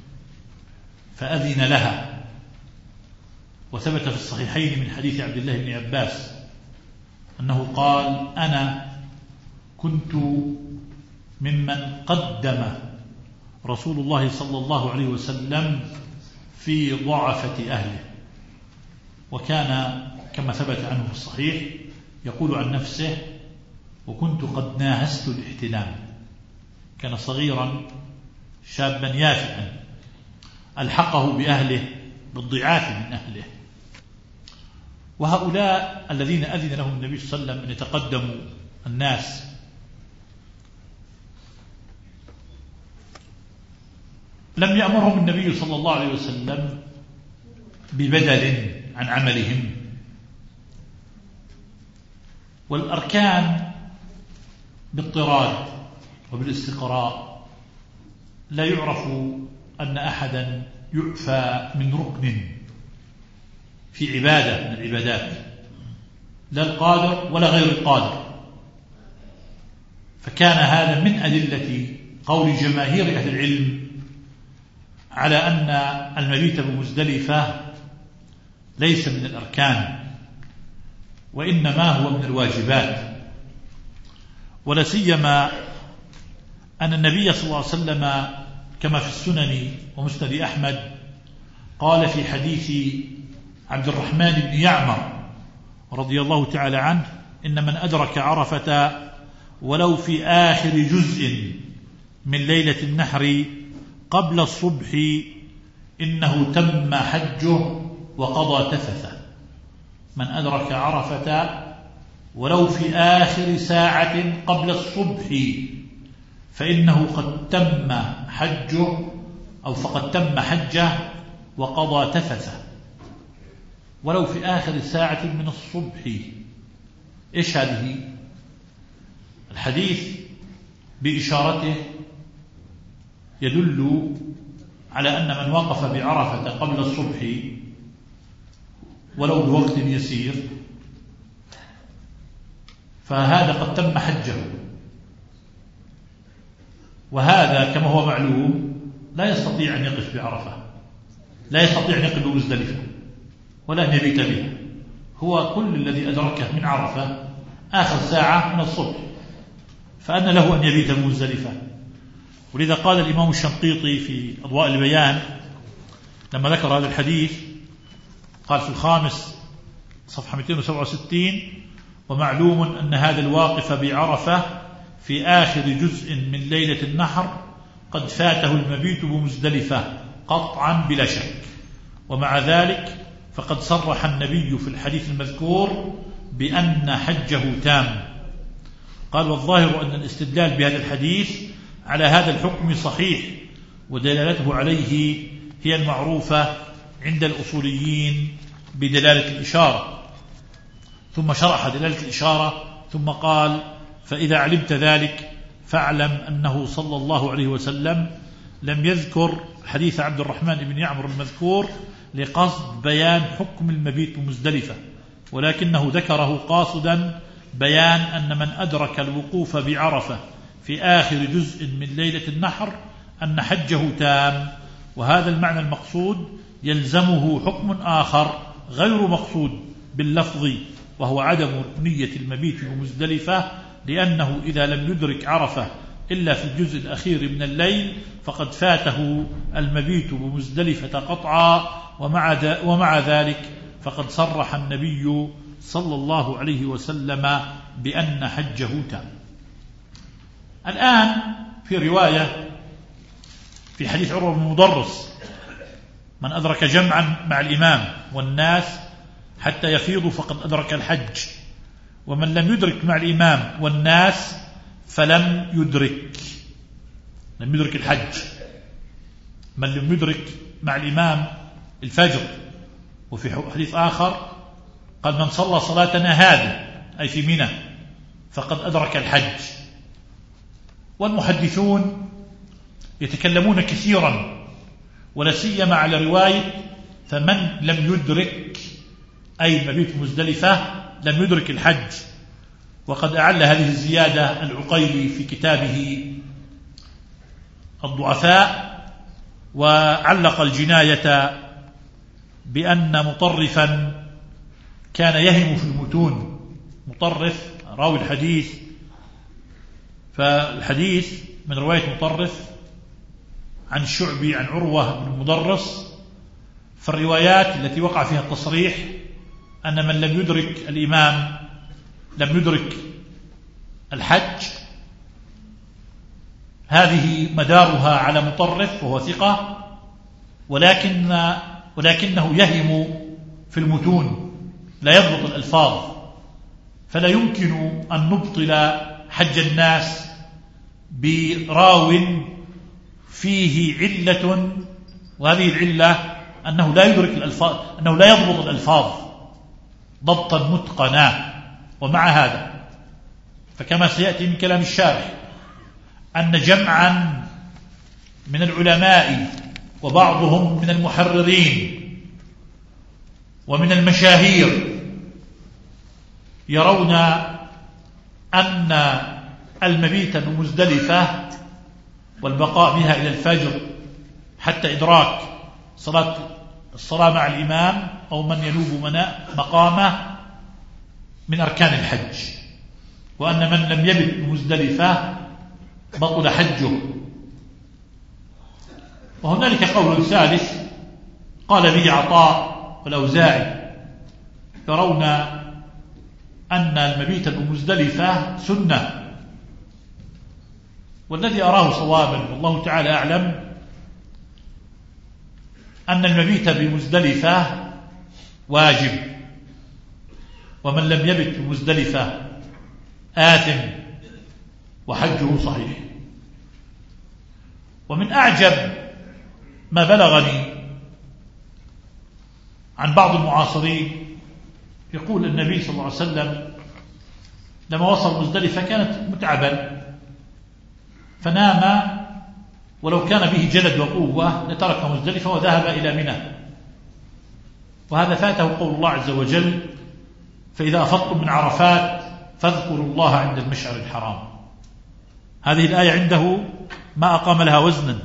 Speaker 1: فأذن لها. وثبت في الصحيحين من حديث عبد الله بن عباس أنه قال: أنا كنت ممن قدم رسول الله صلى الله عليه وسلم في ضعفة أهله. وكان كما ثبت عنه في الصحيح يقول عن نفسه: وكنت قد ناهزت الاحتلام. كان صغيرا شابا يافعا ألحقه بأهله بالضعاف من أهله. وهؤلاء الذين أذن لهم النبي صلى الله عليه وسلم أن يتقدموا الناس لم يأمرهم النبي صلى الله عليه وسلم ببدل عن عملهم. والأركان باضطراد وبالاستقراء لا يعرف أن أحدا يعفى من ركن في عبادة من العبادات، لا القادر ولا غير القادر. فكان هذا من أدلة قول جماهير أهل العلم على أن المبيت بمزدلفة ليس من الأركان، وإنما هو من الواجبات. ولا سيما أن النبي صلى الله عليه وسلم كما في السنن ومسند أحمد قال في حديث عبد الرحمن بن يعمر رضي الله تعالى عنه: إن من أدرك عرفة ولو في آخر جزء من ليلة النحر قبل الصبح إنه تم حجه وقضى تفثه. من أدرك عرفة ولو في آخر ساعة قبل الصبح فإنه قد تم حجه أو فقد تم حجه وقضى تفثه. ولو في آخر ساعة من الصبح. إيش هذه؟ الحديث بإشارته يدل على أن من وقف بعرفة قبل الصبح ولو بوقت يسير فهذا قد تم حجه. وهذا كما هو معلوم لا يستطيع أن يقف بعرفة، لا يستطيع أن يقف بمزدلفة ولا أن يبيت بها. هو كل الذي أدركه من عرفة آخر ساعة من الصبح، فأن له أن يبيت بمزدلفة. ولذا قال الإمام الشنقيطي في أضواء البيان لما ذكر هذا الحديث قال في الخامس صفحة 267: ومعلوم أن هذا الواقف بعرفة في آخر جزء من ليلة النحر قد فاته المبيت بمزدلفة قطعا بلا شك. ومع ذلك فقد صرح النبي في الحديث المذكور بأن حجه تام. قال: والظاهر أن الاستدلال بهذا الحديث على هذا الحكم صحيح، ودلالته عليه هي المعروفة عند الأصوليين بدلالة الإشارة. ثم شرح دلالة الإشارة ثم قال: فإذا علمت ذلك فاعلم أنه صلى الله عليه وسلم لم يذكر حديث عبد الرحمن بن يعمر المذكور لقصد بيان حكم المبيت بمزدلفة، ولكنه ذكره قاصدا بيان أن من أدرك الوقوف بعرفة في آخر جزء من ليلة النحر أن حجه تام، وهذا المعنى المقصود يلزمه حكم آخر غير مقصود باللفظ، وهو عدم ركنية المبيت بمزدلفة، لأنه إذا لم يدرك عرفة إلا في الجزء الأخير من الليل فقد فاته المبيت بمزدلفة قطعا، ومع ذلك فقد صرح النبي صلى الله عليه وسلم بأن حجه تام. الآن في رواية في حديث عروة بن مضرس: من أدرك جمعا مع الإمام والناس حتى يفيضوا فقد أدرك الحج، ومن لم يدرك مع الإمام والناس فلم يدرك الحج. من لم يدرك مع الإمام الفجر، وفي حديث آخر قال: من صلى صلاتنا هذه أي في منى فقد أدرك الحج. والمحدثون يتكلمون كثيرا ولا سيما على رواية فمن لم يدرك أي المبيت مزدلفة لم يدرك الحج، وقد أعل هذه الزيادة العقيلي في كتابه الضعفاء، وعلق الجناية بأن مطرفا كان يهم في المتون. مطرف راوي الحديث، فالحديث من رواية مطرف عن الشعبي عن عروة بن مضرس، فالروايات التي وقع فيها التصريح أن من لم يدرك الإمام لم يدرك الحج، هذه مدارها على مطرف وهو ثقة، ولكنه يهم في المتون لا يضبط الألفاظ، فلا يمكن أن نبطل حج الناس براو فيه علة، وهذه العلة أنه لا يدرك الألفاظ، أنه لا يضبط الألفاظ ضبطا متقنا. ومع هذا فكما سيأتي من كلام الشارح أن جمعا من العلماء وبعضهم من المحررين ومن المشاهير يرون أن المبيت بمزدلفة والبقاء بها إلى الفجر حتى إدراك الصلاة مع الإمام أو من ينوب مقامه من أركان الحج، وأن من لم يبت بمزدلفة بطل حجه. وهنالك قول ثالث قال به عطاء والأوزاعي، يرون أن المبيت بمزدلفة سنة، والذي أراه صوابا والله تعالى أعلم أن المبيت بمزدلفة واجب، ومن لم يبت بمزدلفة آثم وحجه صحيح. ومن أعجب ما بلغني عن بعض المعاصرين يقول النبي صلى الله عليه وسلم لما وصل مزدلفة كانت متعبا فنام، ولو كان به جلد وقوة لترك مزدلفة وذهب إلى منى، وهذا فاته قول الله عز وجل: فإذا أفضتم من عرفات فاذكروا الله عند المشعر الحرام. هذه الآية عنده ما أقام لها وزنا،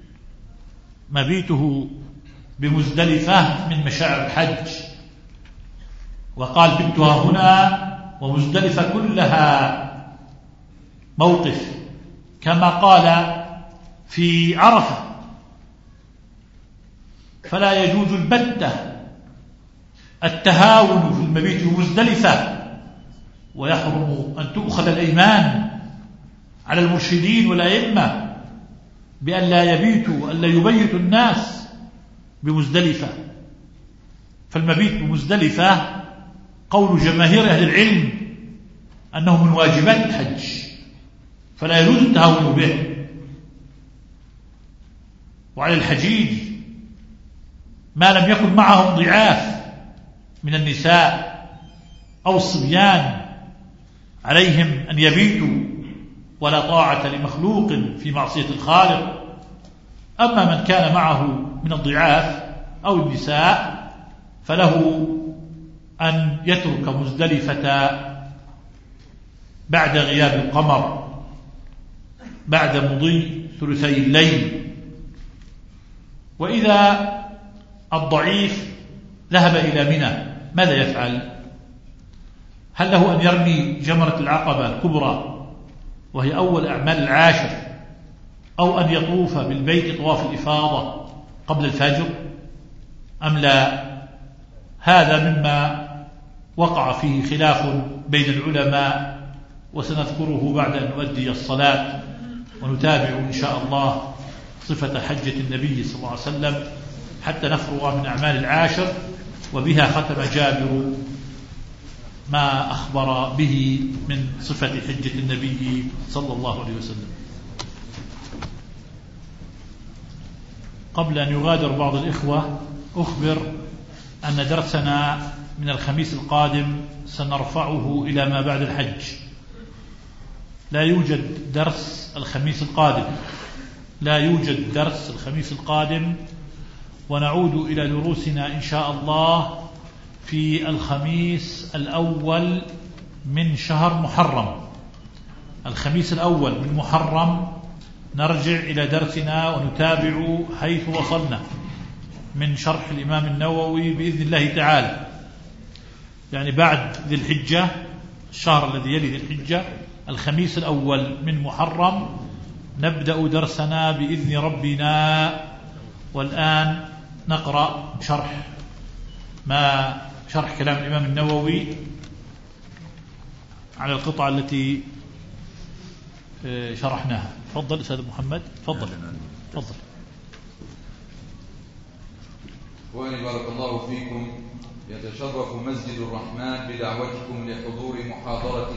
Speaker 1: مبيته بمزدلفة من مشاعر الحج، وقال: بتها هنا ومزدلفة كلها موقف، كما قال في عرفة: فلا يجوز البتة التهاون في المبيت بمزدلفة، ويحرم أن تؤخذ الأيمان على المرشدين والأئمة بأن لا يبيتوا أن لا يبيت الناس بمزدلفة. فالمبيت بمزدلفة قول جماهير أهل العلم أنه من واجبات الحج، فلا يجوز التهاون به. وعلى الحجيج ما لم يكن معهم ضعاف من النساء أو الصبيان عليهم أن يبيتوا، ولا طاعة لمخلوق في معصية الخالق. أما من كان معه من الضعاف أو النساء فله أن يترك مزدلفة بعد غياب القمر بعد مضي ثلثي الليل. وإذا الضعيف ذهب إلى منى ماذا يفعل؟ هل له أن يرمي جمرة العقبة الكبرى وهي أول أعمال العاشر، أو أن يطوف بالبيت طواف الإفاضة قبل الفجر أم لا؟ هذا مما وقع فيه خلاف بين العلماء، وسنذكره بعد أن نؤدي الصلاة ونتابع إن شاء الله صفة حجة النبي صلى الله عليه وسلم حتى نفرغ من أعمال العاشر، وبها ختم جابر ما أخبر به من صفة حجة النبي صلى الله عليه وسلم. قبل أن يغادر بعض الإخوة أخبر أن درسنا من الخميس القادم سنرفعه إلى ما بعد الحج. لا يوجد درس الخميس القادم، لا يوجد درس الخميس القادم، ونعود إلى دروسنا إن شاء الله في الخميس الأول من شهر محرم. الخميس الأول من محرم نرجع إلى درسنا ونتابع حيث وصلنا من شرح الإمام النووي بإذن الله تعالى، يعني بعد ذي الحجة، الشهر الذي يلي ذي الحجة، الخميس الأول من محرم نبدأ درسنا بإذن ربنا. والآن نقرأ شرح كلام الإمام النووي على القطعة التي شرحناها. تفضل أستاذ محمد، تفضل.
Speaker 3: وأن بارك الله فيكم. يتشرف مسجد الرحمن بدعوتكم لحضور محاضرة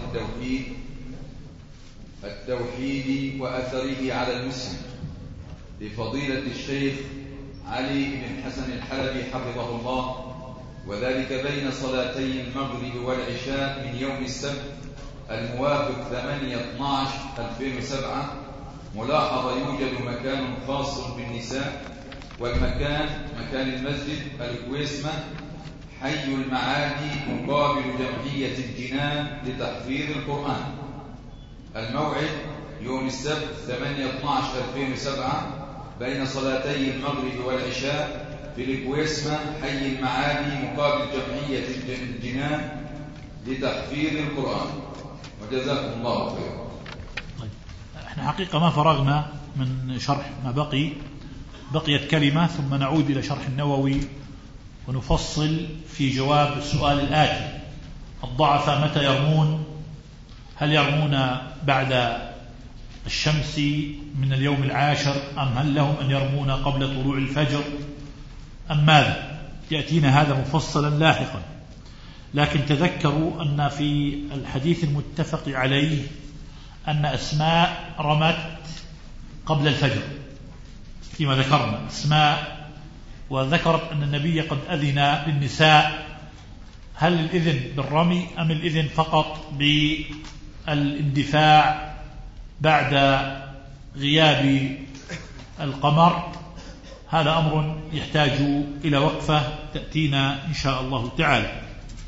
Speaker 3: التوحيد وأثره على المسلم لفضيلة الشيخ علي بن حسن الحلبي حفظه الله، وذلك بين صلاتي المغرب والعشاء من يوم السبت الموافق 8/12/2007. ملاحظة: يوجد مكان خاص بالنساء، والمكان مكان المسجد الكويسمة حي المعادي مقابل جمعية الجنان لتحفيظ القرآن. الموعد يوم السبت 8/12/2007 بين صلاتي المغرب والعشاء في الكويسمة حي المعادي مقابل جمعية الجنان لتحفيظ القرآن. وجزاكم الله خيرا.
Speaker 1: طيب، احنا حقيقة ما فرغنا من شرح ما بقيت كلمة، ثم نعود إلى شرح النووي ونفصل في جواب السؤال الآتي: الضعفاء متى يرمون؟ هل يرمون بعد الشمس من اليوم العاشر، أم هل لهم أن يرمون قبل طلوع الفجر، أم ماذا؟ يأتينا هذا مفصلا لاحقا. لكن تذكروا أن في الحديث المتفق عليه أن أسماء رمت قبل الفجر فيما ذكرنا أسماء، وذكرت أن النبي قد أذن للنساء. هل الإذن بالرمي أم الإذن فقط بالاندفاع بعد غياب القمر؟ هذا أمر يحتاج إلى وقفة تأتينا إن شاء الله تعالى.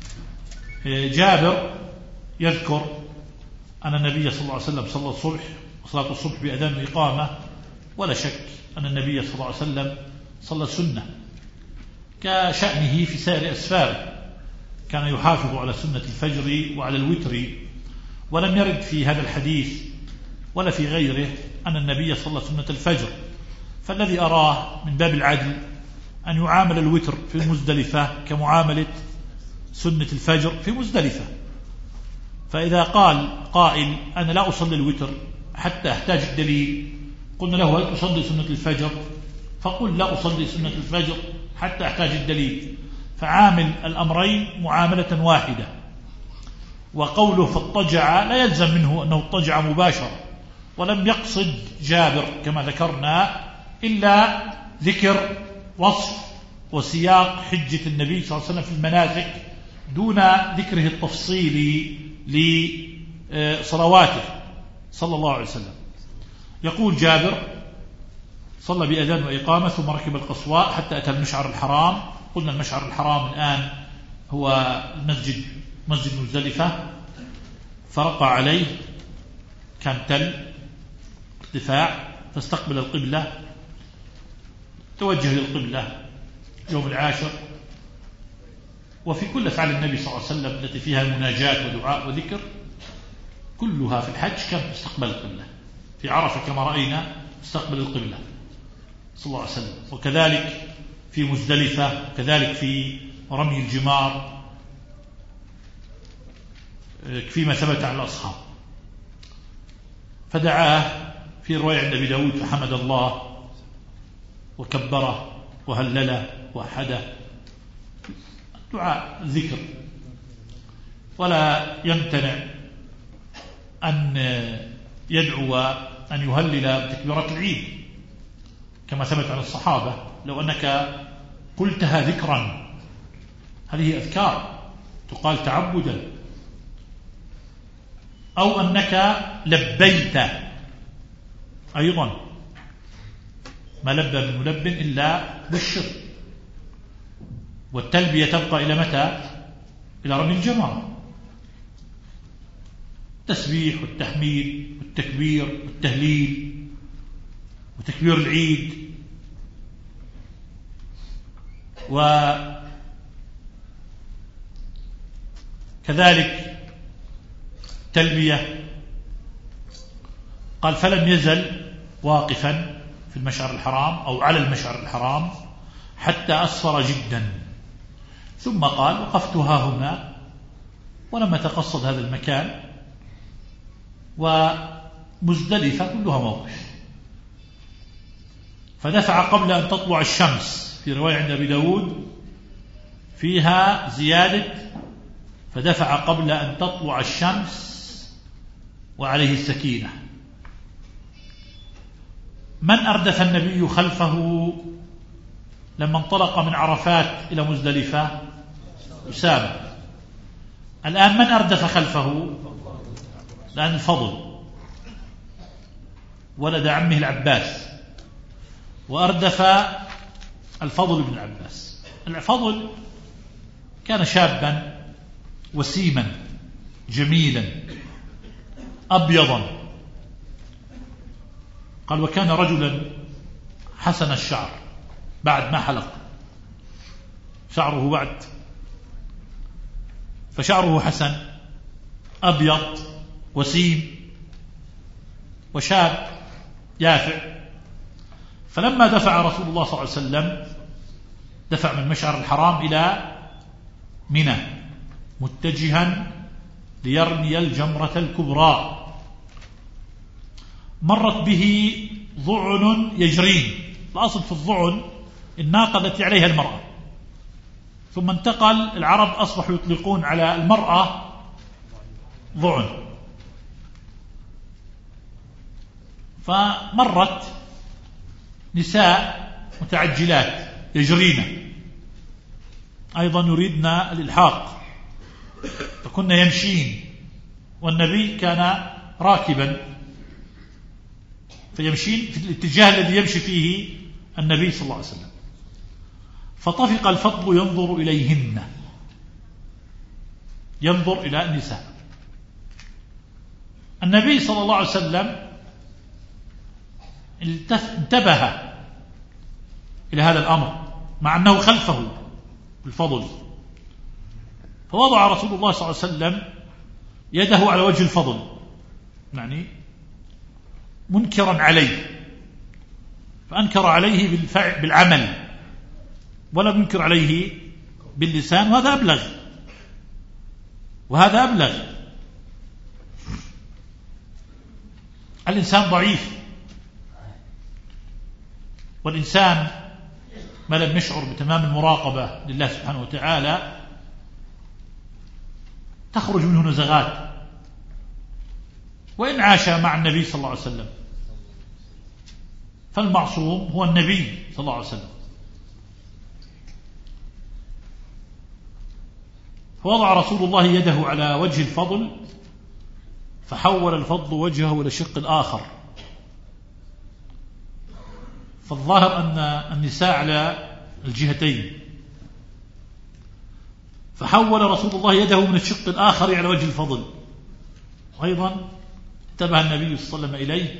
Speaker 1: جابر يذكر أن النبي صلى الله عليه وسلم صلى الصبح، وصلاة الصبح بأذان وإقامة، ولا شك أن النبي صلى الله عليه وسلم صلى السنة كشأنه في سائر أسفاره، كان يحافظ على سنة الفجر وعلى الوتر. ولم يرد في هذا الحديث ولا في غيره أن النبي صلى سنة الفجر، فالذي أراه من باب العدل أن يعامل الوتر في المزدلفة كمعاملة سنة الفجر في مزدلفة. فإذا قال قائل أنا لا أصلي الوتر حتى أحتاج الدليل، قلنا له هل تصلي سنة الفجر؟ فقل لا أصلي سنة الفجر حتى أحتاج الدليل. فعامل الأمرين معاملة واحدة. وقوله فاضطجع لا يلزم منه أنه اضطجع مباشرة، ولم يقصد جابر كما ذكرنا إلا ذكر وصف وسياق حجة النبي صلى الله عليه وسلم في المناسك دون ذكره التفصيلي لصلواته صلى الله عليه وسلم. يقول جابر: صلى بأذان وإقامة ثم ركب القصواء حتى أتى المشعر الحرام. قلنا المشعر الحرام الآن هو مسجد مزدلفة، فرقع عليه، كان تل ارتفاع، فاستقبل القبلة، توجه للقبلة يوم العاشر. وفي كل أفعال النبي صلى الله عليه وسلم التي فيها مناجاة ودعاء وذكر كلها في الحج كان استقبل القبلة. في عرفة كما رأينا استقبل القبلة صلى الله عليه وسلم، وكذلك في مزدلفة، وكذلك في رمي الجمار فيما ثبت عن الأصحاب. فدعاه في رواية عند أبي داود فحمد الله وكبره وهلله وحده، دعاء ذكر، ولا يمتنع أن يدعو أن يهلل بتكبيرات العيد كما ثبت عن الصحابة. لو أنك قلتها ذكرا، هذه أذكار تقال تعبدا، أو أنك لبيت أيضا، ما لبى من ملب إلا بالشرك. والتلبية تبقى إلى متى؟ إلى رمي الجمار. التسبيح والتحميد والتكبير والتهليل وتكبير العيد، وكذلك تلبية. قال فلم يزل واقفا في المشعر الحرام أو على المشعر الحرام حتى أصفر جدا، ثم قال وقفتها هنا ولم أتقصد هذا المكان، ومزدلفة كلها موقف. فدفع قبل أن تطلع الشمس، في رواية عند أبي داود فيها زيادة فدفع قبل أن تطلع الشمس وعليه السكينة. من أردف النبي خلفه لما انطلق من عرفات إلى مزدلفة؟ أسامة. الآن من أردف خلفه؟ لأن الفضل ولد عمه العباس، وأردف الفضل بن العباس. الفضل كان شابا وسيما جميلا أبيضا، قال وكان رجلا حسن الشعر بعد ما حلق شعره بعد، فشعره حسن أبيض وسيم وشاب يافع. فلما دفع رسول الله صلى الله عليه وسلم دفع من مشعر الحرام إلى منى متجها ليرمي الجمرة الكبرى، مرت به ضعن يجرين. الأصل في الضعن الناقة التي عليها المرأة، ثم انتقل العرب أصبحوا يطلقون على المرأة ضعن. فمرت نساء متعجلات يجرين أيضا يريدن الإلحاق، فكن يمشين، والنبي كان راكبا فيمشين في الاتجاه الذي يمشي فيه النبي صلى الله عليه وسلم. فطفق الفضل ينظر إليهن، ينظر إلى النساء. النبي صلى الله عليه وسلم انتبه إلى هذا الأمر مع أنه خلفه الفضل، فوضع رسول الله صلى الله عليه وسلم يده على وجه الفضل، يعني منكرا عليه، فأنكر عليه بالعمل ولا منكر عليه باللسان، وهذا أبلغ وهذا أبلغ. الإنسان ضعيف، والإنسان ما لم يشعر بتمام المراقبة لله سبحانه وتعالى تخرج منه نزغات، وإن عاش مع النبي صلى الله عليه وسلم. فالمعصوم هو النبي صلى الله عليه وسلم. فوضع رسول الله يده على وجه الفضل، فحول الفضل وجهه إلى الشق الآخر. فالظاهر أن النساء على الجهتين، فحول رسول الله يده من الشق الآخر على وجه الفضل، وأيضا انتبه النبي صلى الله عليه وسلم إليه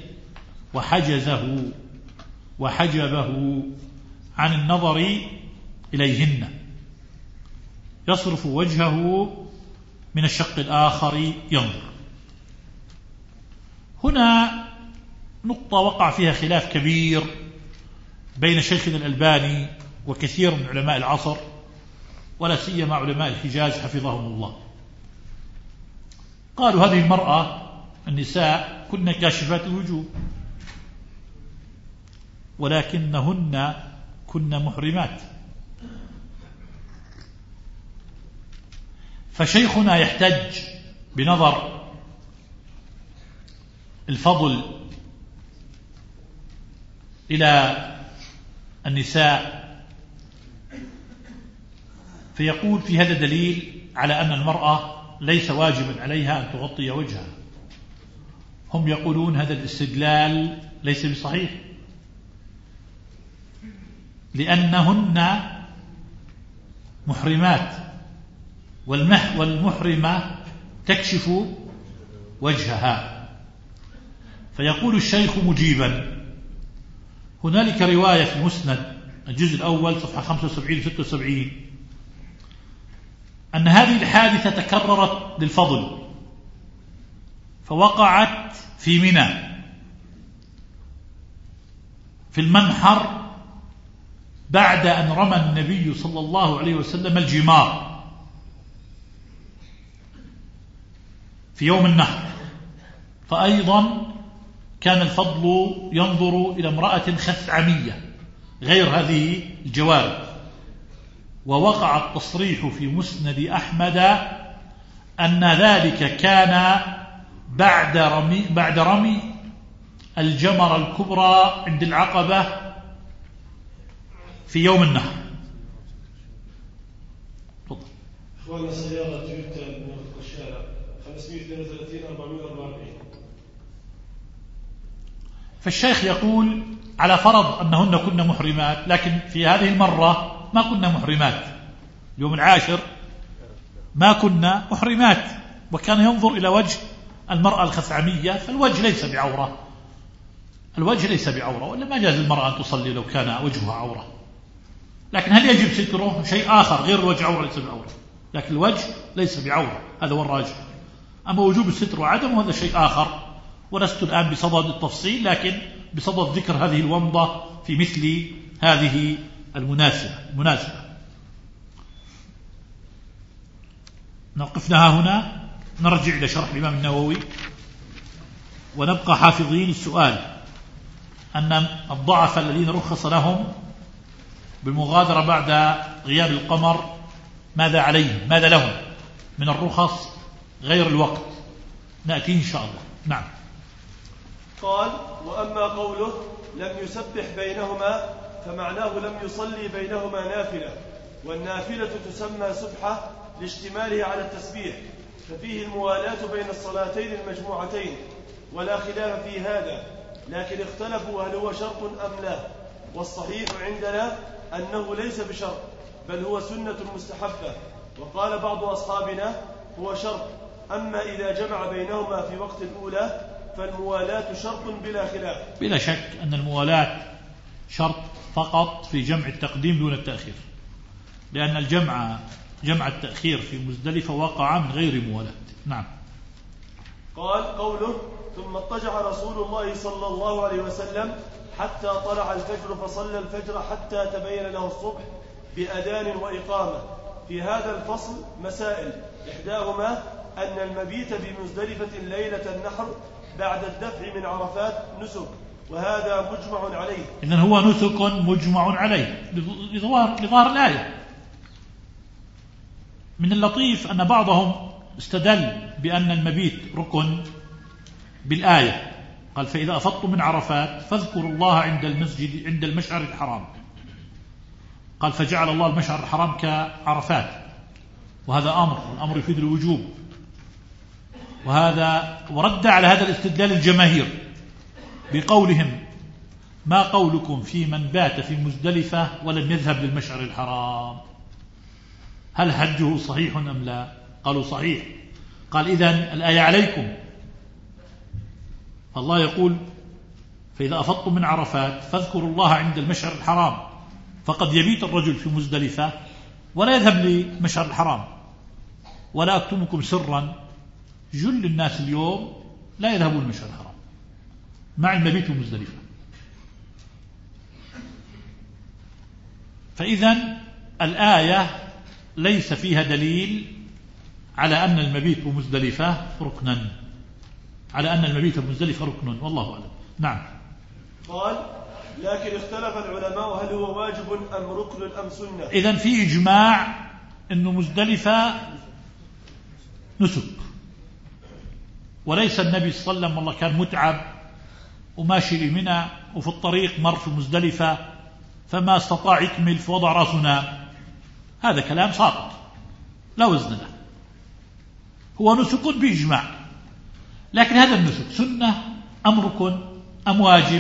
Speaker 1: وحجبه عن النظر إليهن، يصرف وجهه من الشق الآخر ينظر. هنا نقطة وقع فيها خلاف كبير بين شيخنا الألباني وكثير من علماء العصر، ولا سيما علماء الحجاز حفظهم الله. قالوا هذه المرأة النساء كن كاشفات الوجوه، ولكنهن كن محرمات، فشيخنا يحتج بنظر الفضل إلى النساء، فيقول في هذا دليل على أن المرأة ليس واجبا عليها أن تغطي وجهها. هم يقولون هذا الاستدلال ليس بصحيح، لأنهن محرمات، والمحرمة تكشف وجهها. فيقول الشيخ مجيبا: هنالك رواية في المسند الجزء الأول صفحة 75-76 أن هذه الحادثة تكررت للفضل، فوقعت في منى في المنحر بعد أن رمى النبي صلى الله عليه وسلم الجمار في يوم النحر. فأيضا كان الفضل ينظر إلى امرأة خثعمية غير هذه الجوارب، ووقع التصريح في مسند أحمد أن ذلك كان بعد رمي الجمرة الكبرى عند العقبة في يوم النحر.
Speaker 2: إخواننا سيارة تويوتا من الشارع 532-444.
Speaker 1: فالشيخ يقول على فرض أنهن كن محرمات، لكن في هذه المرة ما كنا محرمات، يوم العاشر ما كنا محرمات، وكان ينظر إلى وجه المرأة الخثعمية، فالوجه ليس بعورة، الوجه ليس بعورة، ولا ما جاز المرأة أن تصلي لو كان وجهها عورة. لكن هل يجب ستره؟ شيء آخر غير الوجه عورة، ليس بعورة، لكن الوجه ليس بعورة، هذا هو الراجح. أما وجوب الستر وعدمه هذا شيء آخر، ولست الآن بصدد التفصيل، لكن بصدد ذكر هذه الومضة في مثل هذه المناسبة. نوقفنا هنا، نرجع إلى شرح الإمام النووي، ونبقى حافظين السؤال أن الضعف الذين رخص لهم بالمغادرة بعد غياب القمر ماذا عليهم، ماذا لهم من الرخص غير الوقت؟ نأتي إن شاء الله. نعم.
Speaker 2: قال: وأما قوله لم يسبح بينهما فمعناه لم يصلي بينهما نافلة، والنافلة تسمى سبحة لاشتماله على التسبيح، ففيه الموالاة بين الصلاتين المجموعتين، ولا خلاف في هذا، لكن اختلفوا هل هو شرط أم لا، والصحيح عندنا أنه ليس بشرط، بل هو سنة مستحبة. وقال بعض أصحابنا هو شرط، أما إذا جمع بينهما في وقت الأولى فالموالاة شرط بلا خلاف.
Speaker 1: بلا شك أن الموالاة شرط فقط في جمع التقديم دون التأخير، لأن جمع التأخير في مزدلفة وقع من غير موالاة. نعم.
Speaker 2: قال: قوله ثم اضطجع رسول الله صلى الله عليه وسلم حتى طلع الفجر فصلى الفجر حتى تبين له الصبح بأذان وإقامة. في هذا الفصل مسائل، إحداهما أن المبيت بمزدلفة ليلة النحر بعد الدفع من عرفات نسك، وهذا مجمع عليه.
Speaker 1: إذن هو نسك مجمع عليه لظاهر الآية. من اللطيف أن بعضهم استدل بأن المبيت ركن بالآية، قال: فإذا أفضتم من عرفات فاذكروا الله عند المشعر الحرام، قال: فجعل الله المشعر الحرام كعرفات، وهذا الأمر يفيد الوجوب. ورد على هذا الاستدلال الجماهير بقولهم: ما قولكم في من بات في مزدلفة ولم يذهب للمشعر الحرام؟ هل حجه صحيح أم لا؟ قالوا صحيح. قال إذن الآية عليكم. الله يقول فإذا أفضتم من عرفات فاذكروا الله عند المشعر الحرام. فقد يبيت الرجل في مزدلفة ولا يذهب لمشعر الحرام. ولا أكتمكم سرا، جل الناس اليوم لا يذهبون لمشعر الحرام مع المبيت في مزدلفة. فإذن الآية ليس فيها دليل على أن المبيت بمزدلفة ركنا، على أن المبيت بمزدلفة ركن، والله أعلم. نعم.
Speaker 2: قال لكن اختلف العلماء هل هو واجب أم ركن أم سنة.
Speaker 1: إذن في إجماع أن مزدلفة نسك، وليس النبي صلى الله عليه وسلم والله كان متعب وماشي لمنى وفي الطريق مر في مزدلفة فما استطاع يكمل فوضع رأسه نام. هذا كلام ساقط لا وزن له، هو نسك بإجماع. لكن هذا النسك سنة أم ركن أم واجب؟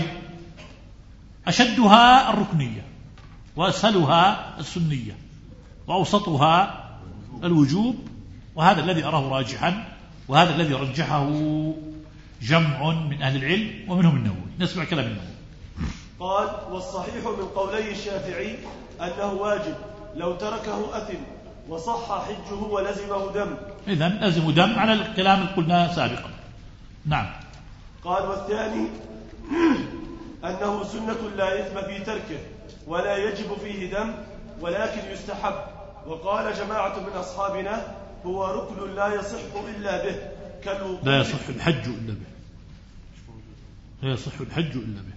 Speaker 1: أشدها الركنية وأسهلها السنية وأوسطها الوجوب، وهذا الذي أراه راجحا، وهذا الذي رجحه جمع من أهل العلم ومنهم النووي. نسمع كلام النووي.
Speaker 2: قال والصحيح من قولي الشافعي أنه واجب، لو تركه أثم وصح حجه ولزمه دم.
Speaker 1: إذن لزم دم على الكلام اللي قلناه سابقا. نعم.
Speaker 2: قال والثاني أنه سنة لا إثم في تركه ولا يجب فيه دم ولكن يستحب. وقال جماعة من أصحابنا هو ركن لا يصح إلا به كالوقوف.
Speaker 1: لا يصح الحج إلا به، لا يصح الحج إلا به.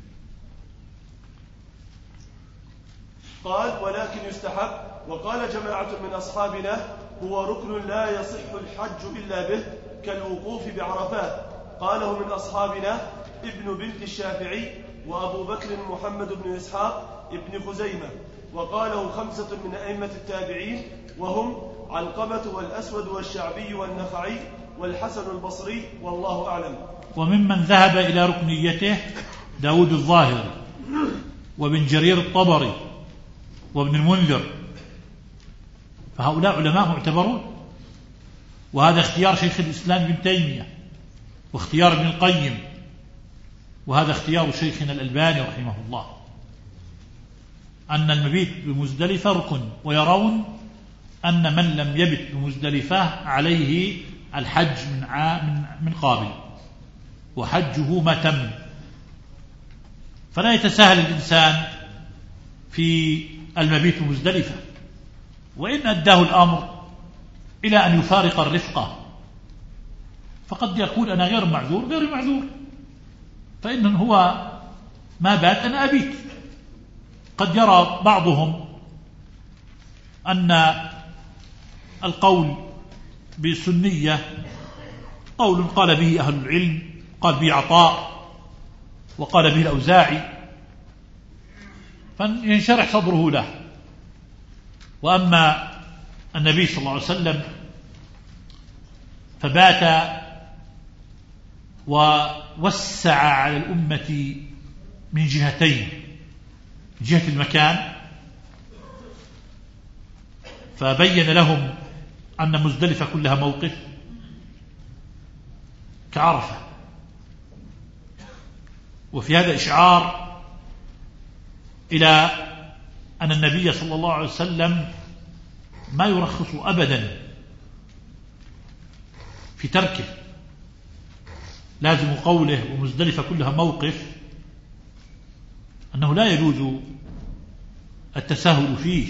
Speaker 2: قال ولكن يستحب. وقال جماعة من أصحابنا هو ركن لا يصح الحج إلا به كالوقوف بعرفات. قاله من أصحابنا ابن بنت الشافعي وأبو بكر محمد بن إسحاق ابن خزيمة. وقاله 5 من أئمة التابعين وهم علقمة والأسود والشعبي والنخعي والحسن البصري، والله أعلم.
Speaker 1: وممن ذهب إلى ركنيته داود الظاهري وابن جرير الطبري وابن المنذر، فهؤلاء علماء معتبرون، وهذا اختيار شيخ الإسلام ابن تيمية واختيار ابن القيم، وهذا اختيار شيخنا الألباني رحمه الله، أن المبيت بمزدلفة ركن، ويرون أن من لم يبت بمزدلفة عليه الحج من قابل وحجه ما تم، فلا يتساهل الإنسان في المبيت بمزدلفة، وإن أداه الأمر إلى أن يفارق الرفقة فقد يقول أنا غير معذور، فإن هو ما بات أنا أبيت. قد يرى بعضهم أن القول بالسنية قول قال به أهل العلم، قال به عطاء وقال به الأوزاعي، فينشرح صدره له. وأما النبي صلى الله عليه وسلم فبات ووسع على الأمة من جهتين، جهة المكان، فبين لهم أن مزدلفة كلها موقف كعرفة، وفي هذا إشعار إلى أن النبي صلى الله عليه وسلم ما يرخص أبدا في تركه، لازم قوله ومزدلفة كلها موقف أنه لا يجوز التساهل فيه.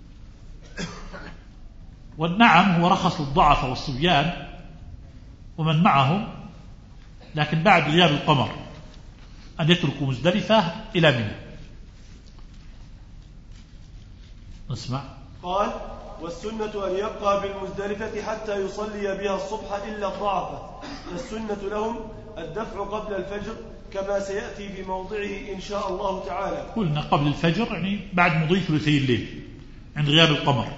Speaker 1: والنعم هو رخص للضعف والصبيان ومن معهم، لكن بعد غياب القمر أن يتركوا مزدلفة إلى منى. نسمع.
Speaker 2: قال والسنة أن يبقى بالمزدلفة حتى يصلي بها الصبح إلا الضعفة، فالسنة لهم الدفع قبل الفجر كما سيأتي في موضعه إن شاء الله تعالى.
Speaker 1: قلنا قبل الفجر يعني بعد مضي ثلثي الليل عند غياب القمر.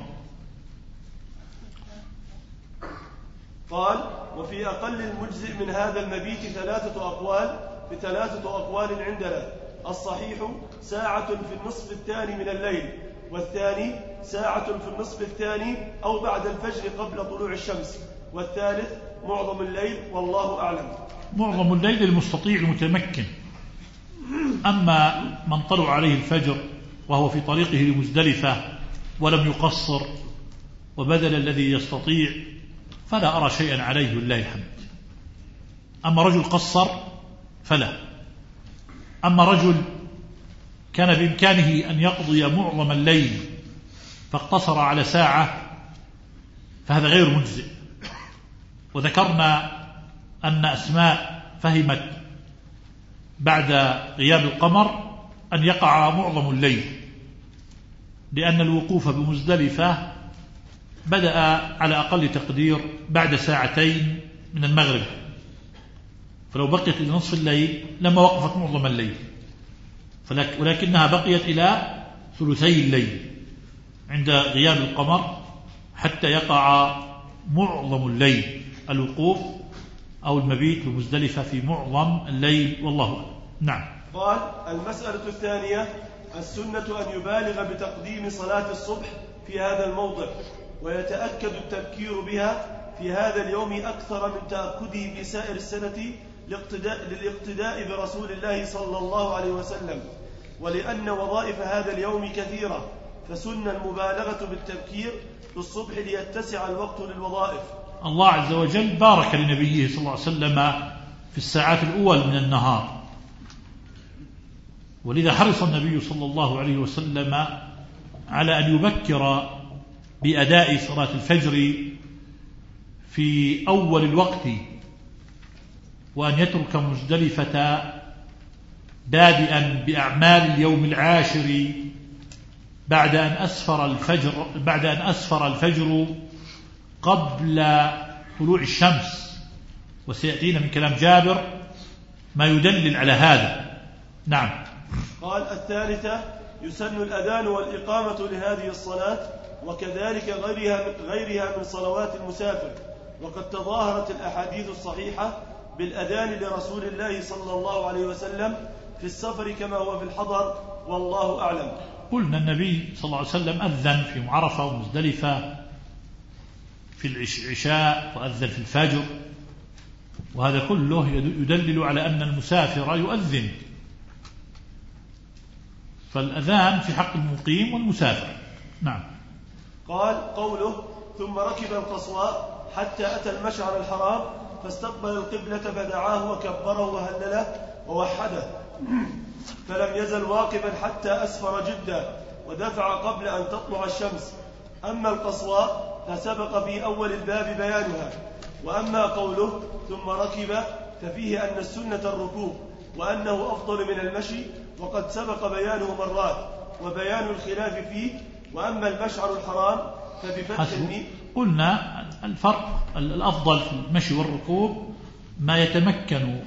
Speaker 2: قال وفي أقل المجزئ من هذا المبيت 3 أقوال، ب3 أقوال عندنا. الصحيح ساعة في النصف الثاني من الليل، والثاني ساعة في النصف الثاني أو بعد الفجر قبل طلوع الشمس. والثالث معظم الليل، والله أعلم.
Speaker 1: معظم الليل المستطيع المتمكن. أما من طلع عليه الفجر وهو في طريقه لمزدلفة ولم يقصر وبذل الذي يستطيع فلا أرى شيئا عليه لله الحمد. أما رجل قصر فلا. أما رجل كان بإمكانه أن يقضي معظم الليل فاقتصر على ساعة فهذا غير مجزئ. وذكرنا أن أسماء فهمت بعد غياب القمر أن يقع معظم الليل، لأن الوقوف بمزدلفة بدأ على أقل تقدير بعد ساعتين من المغرب، فلو بقيت إلى نصف الليل لما وقفت معظم الليل، ولكنها بقيت إلى ثلثي الليل عند غياب القمر حتى يقع معظم الليل الوقوف أو المبيت بمزدلفة في معظم الليل، والله أعلم. نعم.
Speaker 2: قال: المسألة الثانية: السنة أن يبالغ بتقديم صلاة الصبح في هذا الموضع، ويتأكد التبكير بها في هذا اليوم أكثر من تأكده بسائر السنة للاقتداء برسول الله صلى الله عليه وسلم، ولأن وظائف هذا اليوم كثيرة، فسن المبالغة بالتبكير في الصبح ليتسع الوقت للوظائف.
Speaker 1: الله عز وجل بارك لنبيه صلى الله عليه وسلم في الساعات الأول من النهار، ولذا حرص النبي صلى الله عليه وسلم على أن يبكر بأداء صلاة الفجر في أول الوقت، وأن يترك مزدلفة بادئا بأعمال اليوم العاشر بعد أن أسفر الفجر قبل طلوع الشمس، وسيأتينا من كلام جابر ما يدلل على هذا. نعم.
Speaker 2: قال: الثالثة: يسن الأذان والإقامة لهذه الصلاة، وكذلك غيرها من صلوات المسافر، وقد تظاهرت الأحاديث الصحيحة بالأذان لرسول الله صلى الله عليه وسلم في السفر كما هو في الحضر، والله أعلم.
Speaker 1: قلنا النبي صلى الله عليه وسلم أذن في عرفة ومزدلفة في العشاء، وأذن في الفجر، وهذا كله يدلل على أن المسافر يؤذن، فالأذان في حق المقيم والمسافر. نعم.
Speaker 2: قال: قوله: ثم ركب القصواء حتى أتى المشعر الحرام فاستقبل القبلة فدعاه وكبره وهلله ووحده، فلم يزل واقفا حتى أسفر جدا ودفع قبل أن تطلع الشمس. أما القصواء فسبق في أول الباب بيانها. وأما قوله ثم ركب ففيه أن السنة الركوب، وأنه أفضل من المشي، وقد سبق بيانه مرات وبيان الخلاف فيه. وأما المشعر الحرام فبفتح الميم.
Speaker 1: قلنا الفرق الأفضل في المشي والركوب ما يتمكن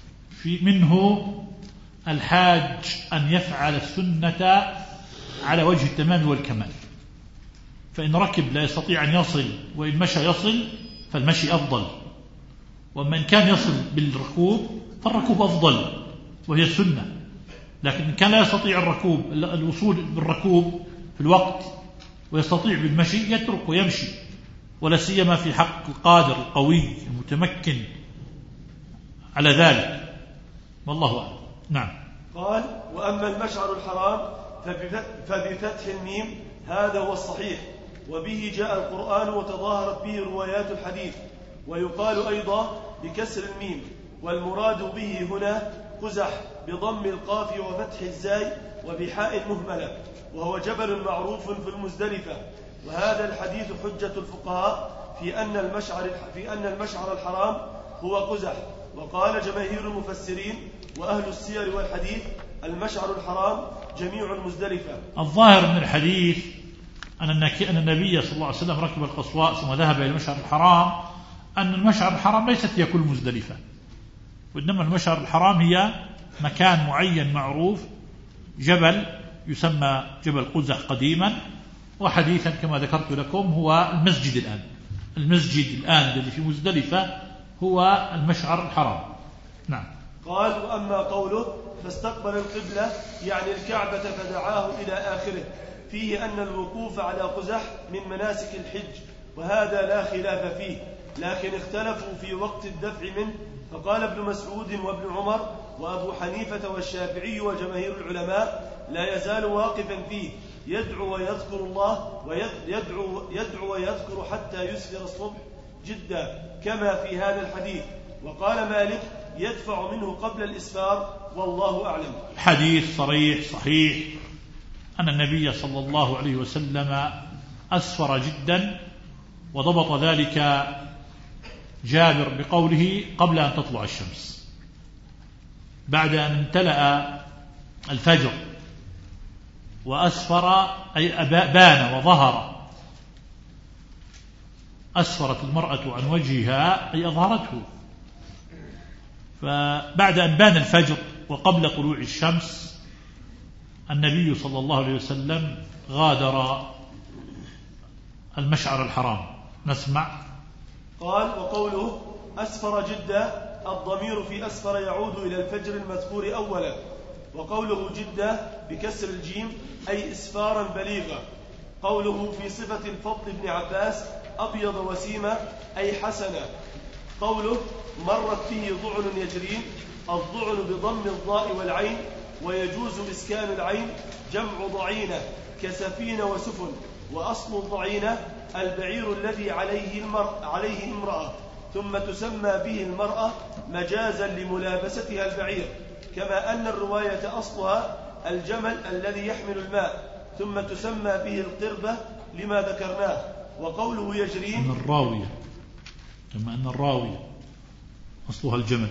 Speaker 1: منه الحاج أن يفعل السنة على وجه التمام والكمال، فإن ركب لا يستطيع أن يصل، وإن مشى يصل فالمشي أفضل. ومن كان يصل بالركوب فالركوب أفضل وهي السنة، لكن إن كان لا يستطيع الوصول بالركوب في الوقت ويستطيع بالمشي يترك ويمشي، ولا سيما في حق القادر القوي المتمكن على ذلك، والله أعلم. نعم.
Speaker 2: قال: وأما المشعر الحرام فبفتح الميم، هذا هو الصحيح، وبه جاء القرآن وتظاهرت به روايات الحديث. ويقال أيضا بكسر الميم، والمراد به هنا قزح بضم القاف وفتح الزاي وبحاء المهملة، وهو جبل معروف في المزدلفة. وهذا الحديث حجة الفقهاء في أن المشعر الحرام هو قزح. وقال جماهير المفسرين وأهل السير والحديث: المشعر الحرام جميع المزدلفة.
Speaker 1: الظاهر من الحديث أن النبي صلى الله عليه وسلم ركب القصواء ثم ذهب إلى المشعر الحرام، أن المشعر الحرام ليست هي كل مزدلفة، وإنما المشعر الحرام هي مكان معين معروف، جبل يسمى جبل قزح قديما، وحديثا كما ذكرت لكم هو المسجد الآن الذي في مزدلفة هو المشعر الحرام. نعم.
Speaker 2: قال: وأما قوله فاستقبل القبلة يعني الكعبة فدعاه إلى آخره، فيه أن الوقوف على قزح من مناسك الحج، وهذا لا خلاف فيه، لكن اختلفوا في وقت الدفع منه، فقال ابن مسعود وابن عمر وأبو حنيفة والشافعي وجماهير العلماء لا يزال واقفا فيه يدعو ويذكر الله يدعو ويذكر حتى يسفر الصبح جدا كما في هذا الحديث. وقال مالك يدفع منه قبل الإسفار، والله أعلم.
Speaker 1: الحديث صريح صحيح أن النبي صلى الله عليه وسلم أسفر جدا، وضبط ذلك جابر بقوله قبل أن تطلع الشمس، بعد أن امتلأ الفجر وأسفر أي بان وظهر. أسفرت المرأة عن وجهها أي أظهرته، فبعد أن بان الفجر وقبل طلوع الشمس النبي صلى الله عليه وسلم غادر المشعر الحرام. نسمع.
Speaker 2: قال: وقوله أسفر جدة الضمير في أسفر يعود إلى الفجر المذكور أولا، وقوله جدة بكسر الجيم أي إسفارا بليغا. قوله في صفة الفضل بن عباس أبيض وسيمة أي حسنة. قوله مرت فيه ضعن يجرين، الضعن بضم الضاء والعين، ويجوز إسكان العين، جمع ضعينة كسفينة وسفن، وأصل الضعينة البعير الذي عليه امرأة، ثم تسمى به المرأة مجازا لملابستها البعير، كما أن الرواية أصلها الجمل الذي يحمل الماء، ثم تسمى به القربة لما ذكرناه. وقوله يجرين
Speaker 1: من الراوية، كما أن الراوية أصلها الجمل،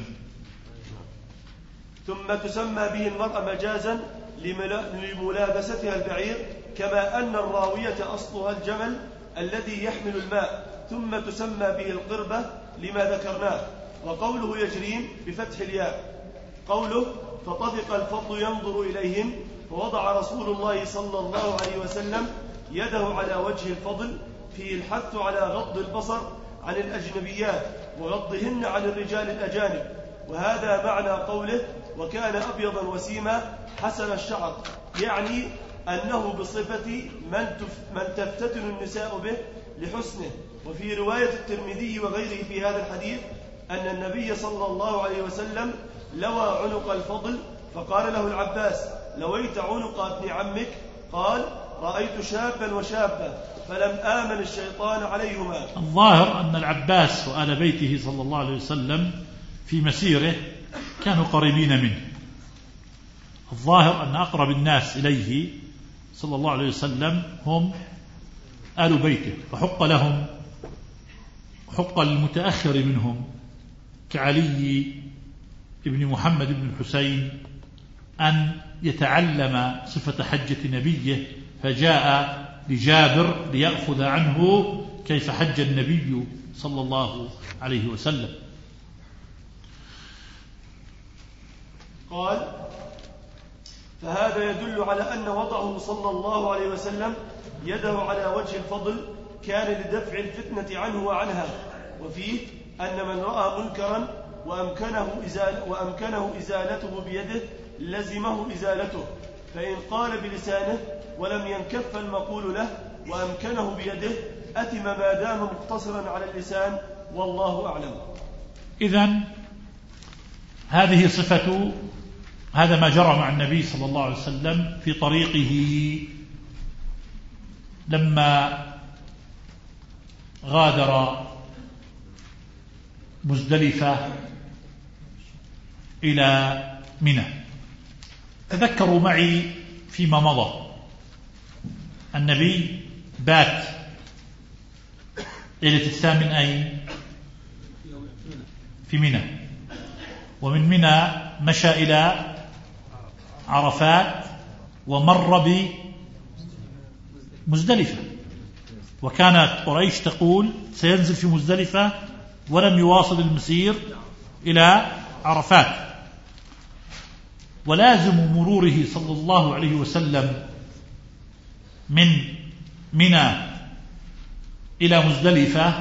Speaker 2: ثم تسمى به المرأة مجازا لملابستها البعير، كما أن الراوية أصلها الجمل الذي يحمل الماء، ثم تسمى به القربة لما ذكرناه. وقوله يجرين بفتح الياء. قوله فطفق الفضل ينظر إليهم، فوضع رسول الله صلى الله عليه وسلم يده على وجه الفضل، فيه الحث على غض البصر عن الأجنبيات وغضهن عن الرجال الأجانب، وهذا معنى قوله وكان أبيضا وسيما حسن الشعر، يعني أنه بصفة من تفتتن النساء به لحسنه. وفي رواية الترمذي وغيره في هذا الحديث أن النبي صلى الله عليه وسلم لوى عنق الفضل، فقال له العباس لويت عنق ابن عمك؟ قال رأيت شابا وشابة فلم آمن الشيطان عليهما.
Speaker 1: الظاهر أن العباس وآل بيته صلى الله عليه وسلم في مسيره كانوا قريبين منه. الظاهر أن أقرب الناس إليه صلى الله عليه وسلم هم آل بيته، وحق لهم حق المتأخر منهم كعلي ابن محمد بن الحسين أن يتعلم صفة حجة نبيه، فجاء لجابر ليأخذ عنه كيف حج النبي صلى الله عليه وسلم.
Speaker 2: قال فهذا يدل على أن وضعه صلى الله عليه وسلم يده على وجه الفضل كان لدفع الفتنة عنه وعنها، وفيه أن من رأى منكرا وأمكنه إزالته بيده لزمه إزالته، فإن قال بلسانه ولم ينكف المقول له وأمكنه بيده أتم ما دام مقتصرا على اللسان، والله أعلم.
Speaker 1: إذن هذه صفة، هذا ما جرى مع النبي صلى الله عليه وسلم في طريقه لما غادر مزدلفة إلى منى. تذكروا معي فيما مضى النبي بات ليلة الثامن أين؟ في منى، ومن منى مشى إلى عرفات ومر بمزدلفة، وكانت قريش تقول سينزل في مزدلفة ولم يواصل المسير إلى عرفات. ولازم مروره صلى الله عليه وسلم من منى إلى مزدلفة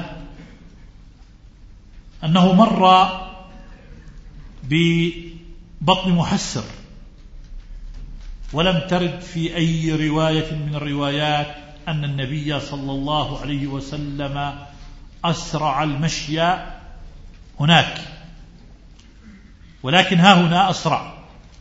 Speaker 1: أنه مر ببطن محسر، ولم ترد في أي رواية من الروايات أن النبي صلى الله عليه وسلم أسرع المشي هناك، ولكن ها هنا أسرع،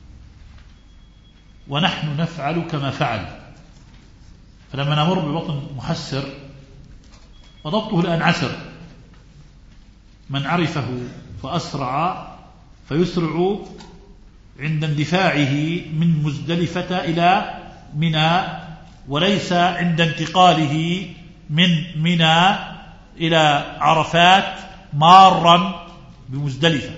Speaker 1: ونحن نفعل كما فعل. فلما نمر ببطن محسر وضبطه الآن عسر، من عرفه فأسرع فيسرع عند اندفاعه من مزدلفة إلى منى، وليس عند انتقاله من منى إلى عرفات مارا بمزدلفة.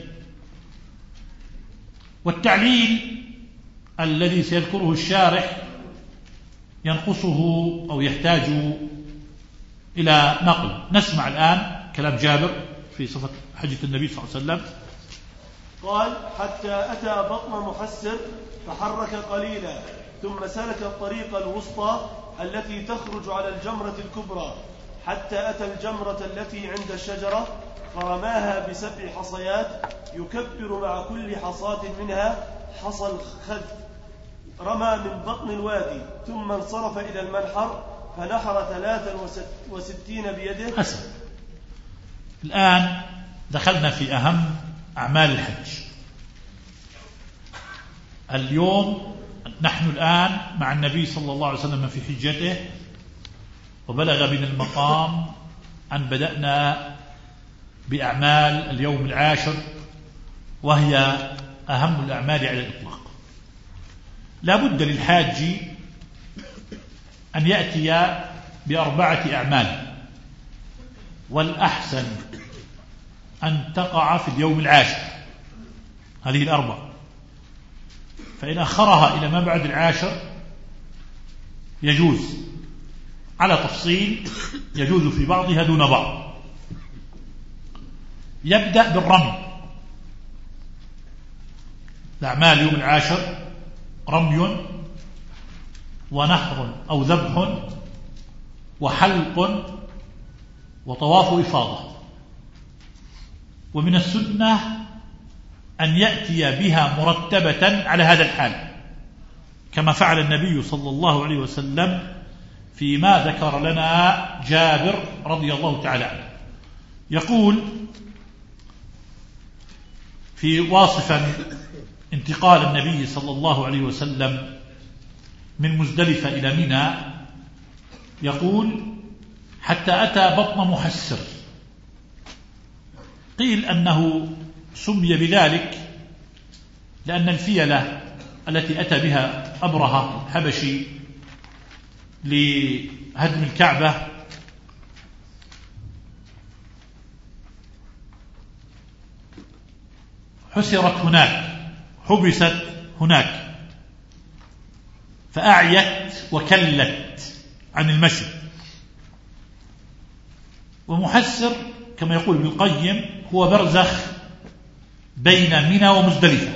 Speaker 1: والتعليل الذي سيذكره الشارح ينقصه أو يحتاج إلى نقل. نسمع الآن كلام جابر في صفة حجة النبي صلى الله عليه وسلم.
Speaker 2: قال: حتى أتى بطن محسر فحرك قليلا، ثم سلك الطريق الوسطى التي تخرج على الجمرة الكبرى، حتى أتى الجمرة التي عند الشجرة فرماها ب7 حصيات، يكبر مع كل حصاة منها حصى الخذ. رمى من بطن الوادي، ثم انصرف إلى المنحر فنحر 63 بيده.
Speaker 1: حسن. الآن دخلنا في أهم أعمال الحج. اليوم نحن الآن مع النبي صلى الله عليه وسلم في حجته، وبلغ بنا المقام أن بدأنا بأعمال اليوم العاشر، وهي أهم الأعمال على الإطلاق. لا بد للحاج أن يأتي ب4 أعمال، والأحسن أن تقع في اليوم العاشر هذه ال4، فإن أخرها إلى ما بعد العاشر يجوز، على تفصيل يجوز في بعضها دون بعض. يبدأ بالرمي. الأعمال يوم العاشر رمي ونحر أو ذبح وحلق وطواف إفاضة. ومن السنة أن يأتي بها مرتبة على هذا الحال، كما فعل النبي صلى الله عليه وسلم فيما ذكر لنا جابر رضي الله تعالى عنه. يقول في واصفا انتقال النبي صلى الله عليه وسلم من مزدلفة إلى منى، يقول: حتى أتى بطن محسر. قيل أنه سمي بذلك لأن الفيلة التي أتى بها أبرهة الحبشي لهدم الكعبة حسرت هناك، حبست هناك، فأعيت وكلت عن المشي. ومحسر كما يقول ابن القيم هو برزخ بين منى ومزدلفة،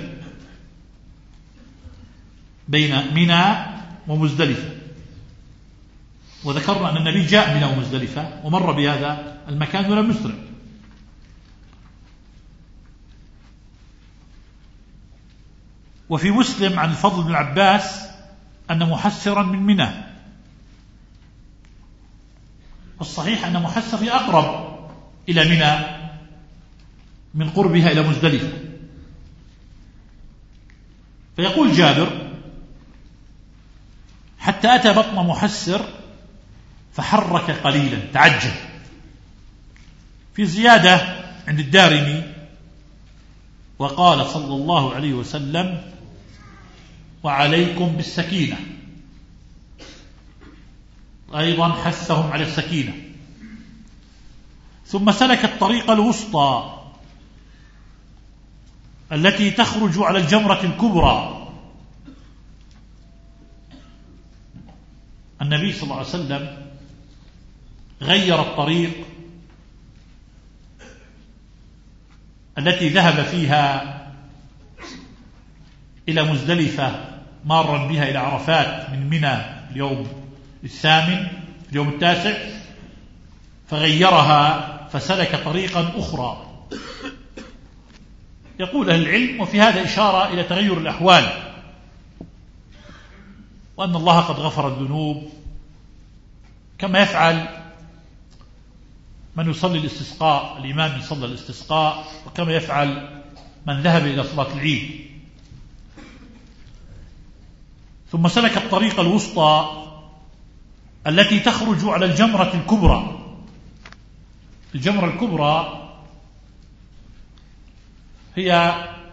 Speaker 1: بين منى ومزدلفة. وذكرنا أن النبي جاء منى ومزدلفة ومر بهذا المكان ولم يسرع. وفي مسلم عن الفضل بن العباس أن محسرا من منى، والصحيح أن محسر هي أقرب إلى منى من قربها إلى مزدلفة. فيقول جابر: حتى أتى بطن محسر فحرك قليلا، تعجل. في زيادة عند الدارمي: وقال صلى الله عليه وسلم: وعليكم بالسكينة. أيضا حثهم على السكينة. ثم سلك الطريق الوسطى التي تخرج على الجمرة الكبرى. النبي صلى الله عليه وسلم غير الطريق التي ذهب فيها إلى مزدلفة مارا بها إلى عرفات من منى اليوم الثامن اليوم التاسع، فغيرها فسلك طريقا أخرى. يقول أهل العلم: وفي هذا إشارة إلى تغير الأحوال، وأن الله قد غفر الذنوب، كما يفعل من يصلي الاستسقاء، الإمام يصلي الاستسقاء، وكما يفعل من ذهب إلى صلاة العيد. ثم سلك الطريق الوسطى التي تخرج على الجمرة الكبرى. الجمرة الكبرى هي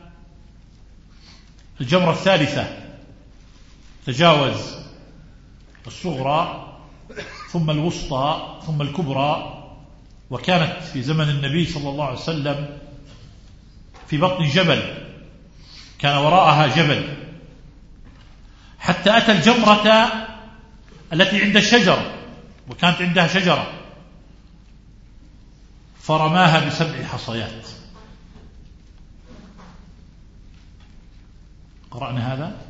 Speaker 1: الجمرة الثالثة، تجاوز الصغرى ثم الوسطى ثم الكبرى، وكانت في زمن النبي صلى الله عليه وسلم في بطن جبل، كان وراءها جبل، حتى أتى الجمرة التي عند الشجرة، وكانت عندها شجرة، فرماها ب7 حصيات. قرأنا هذا.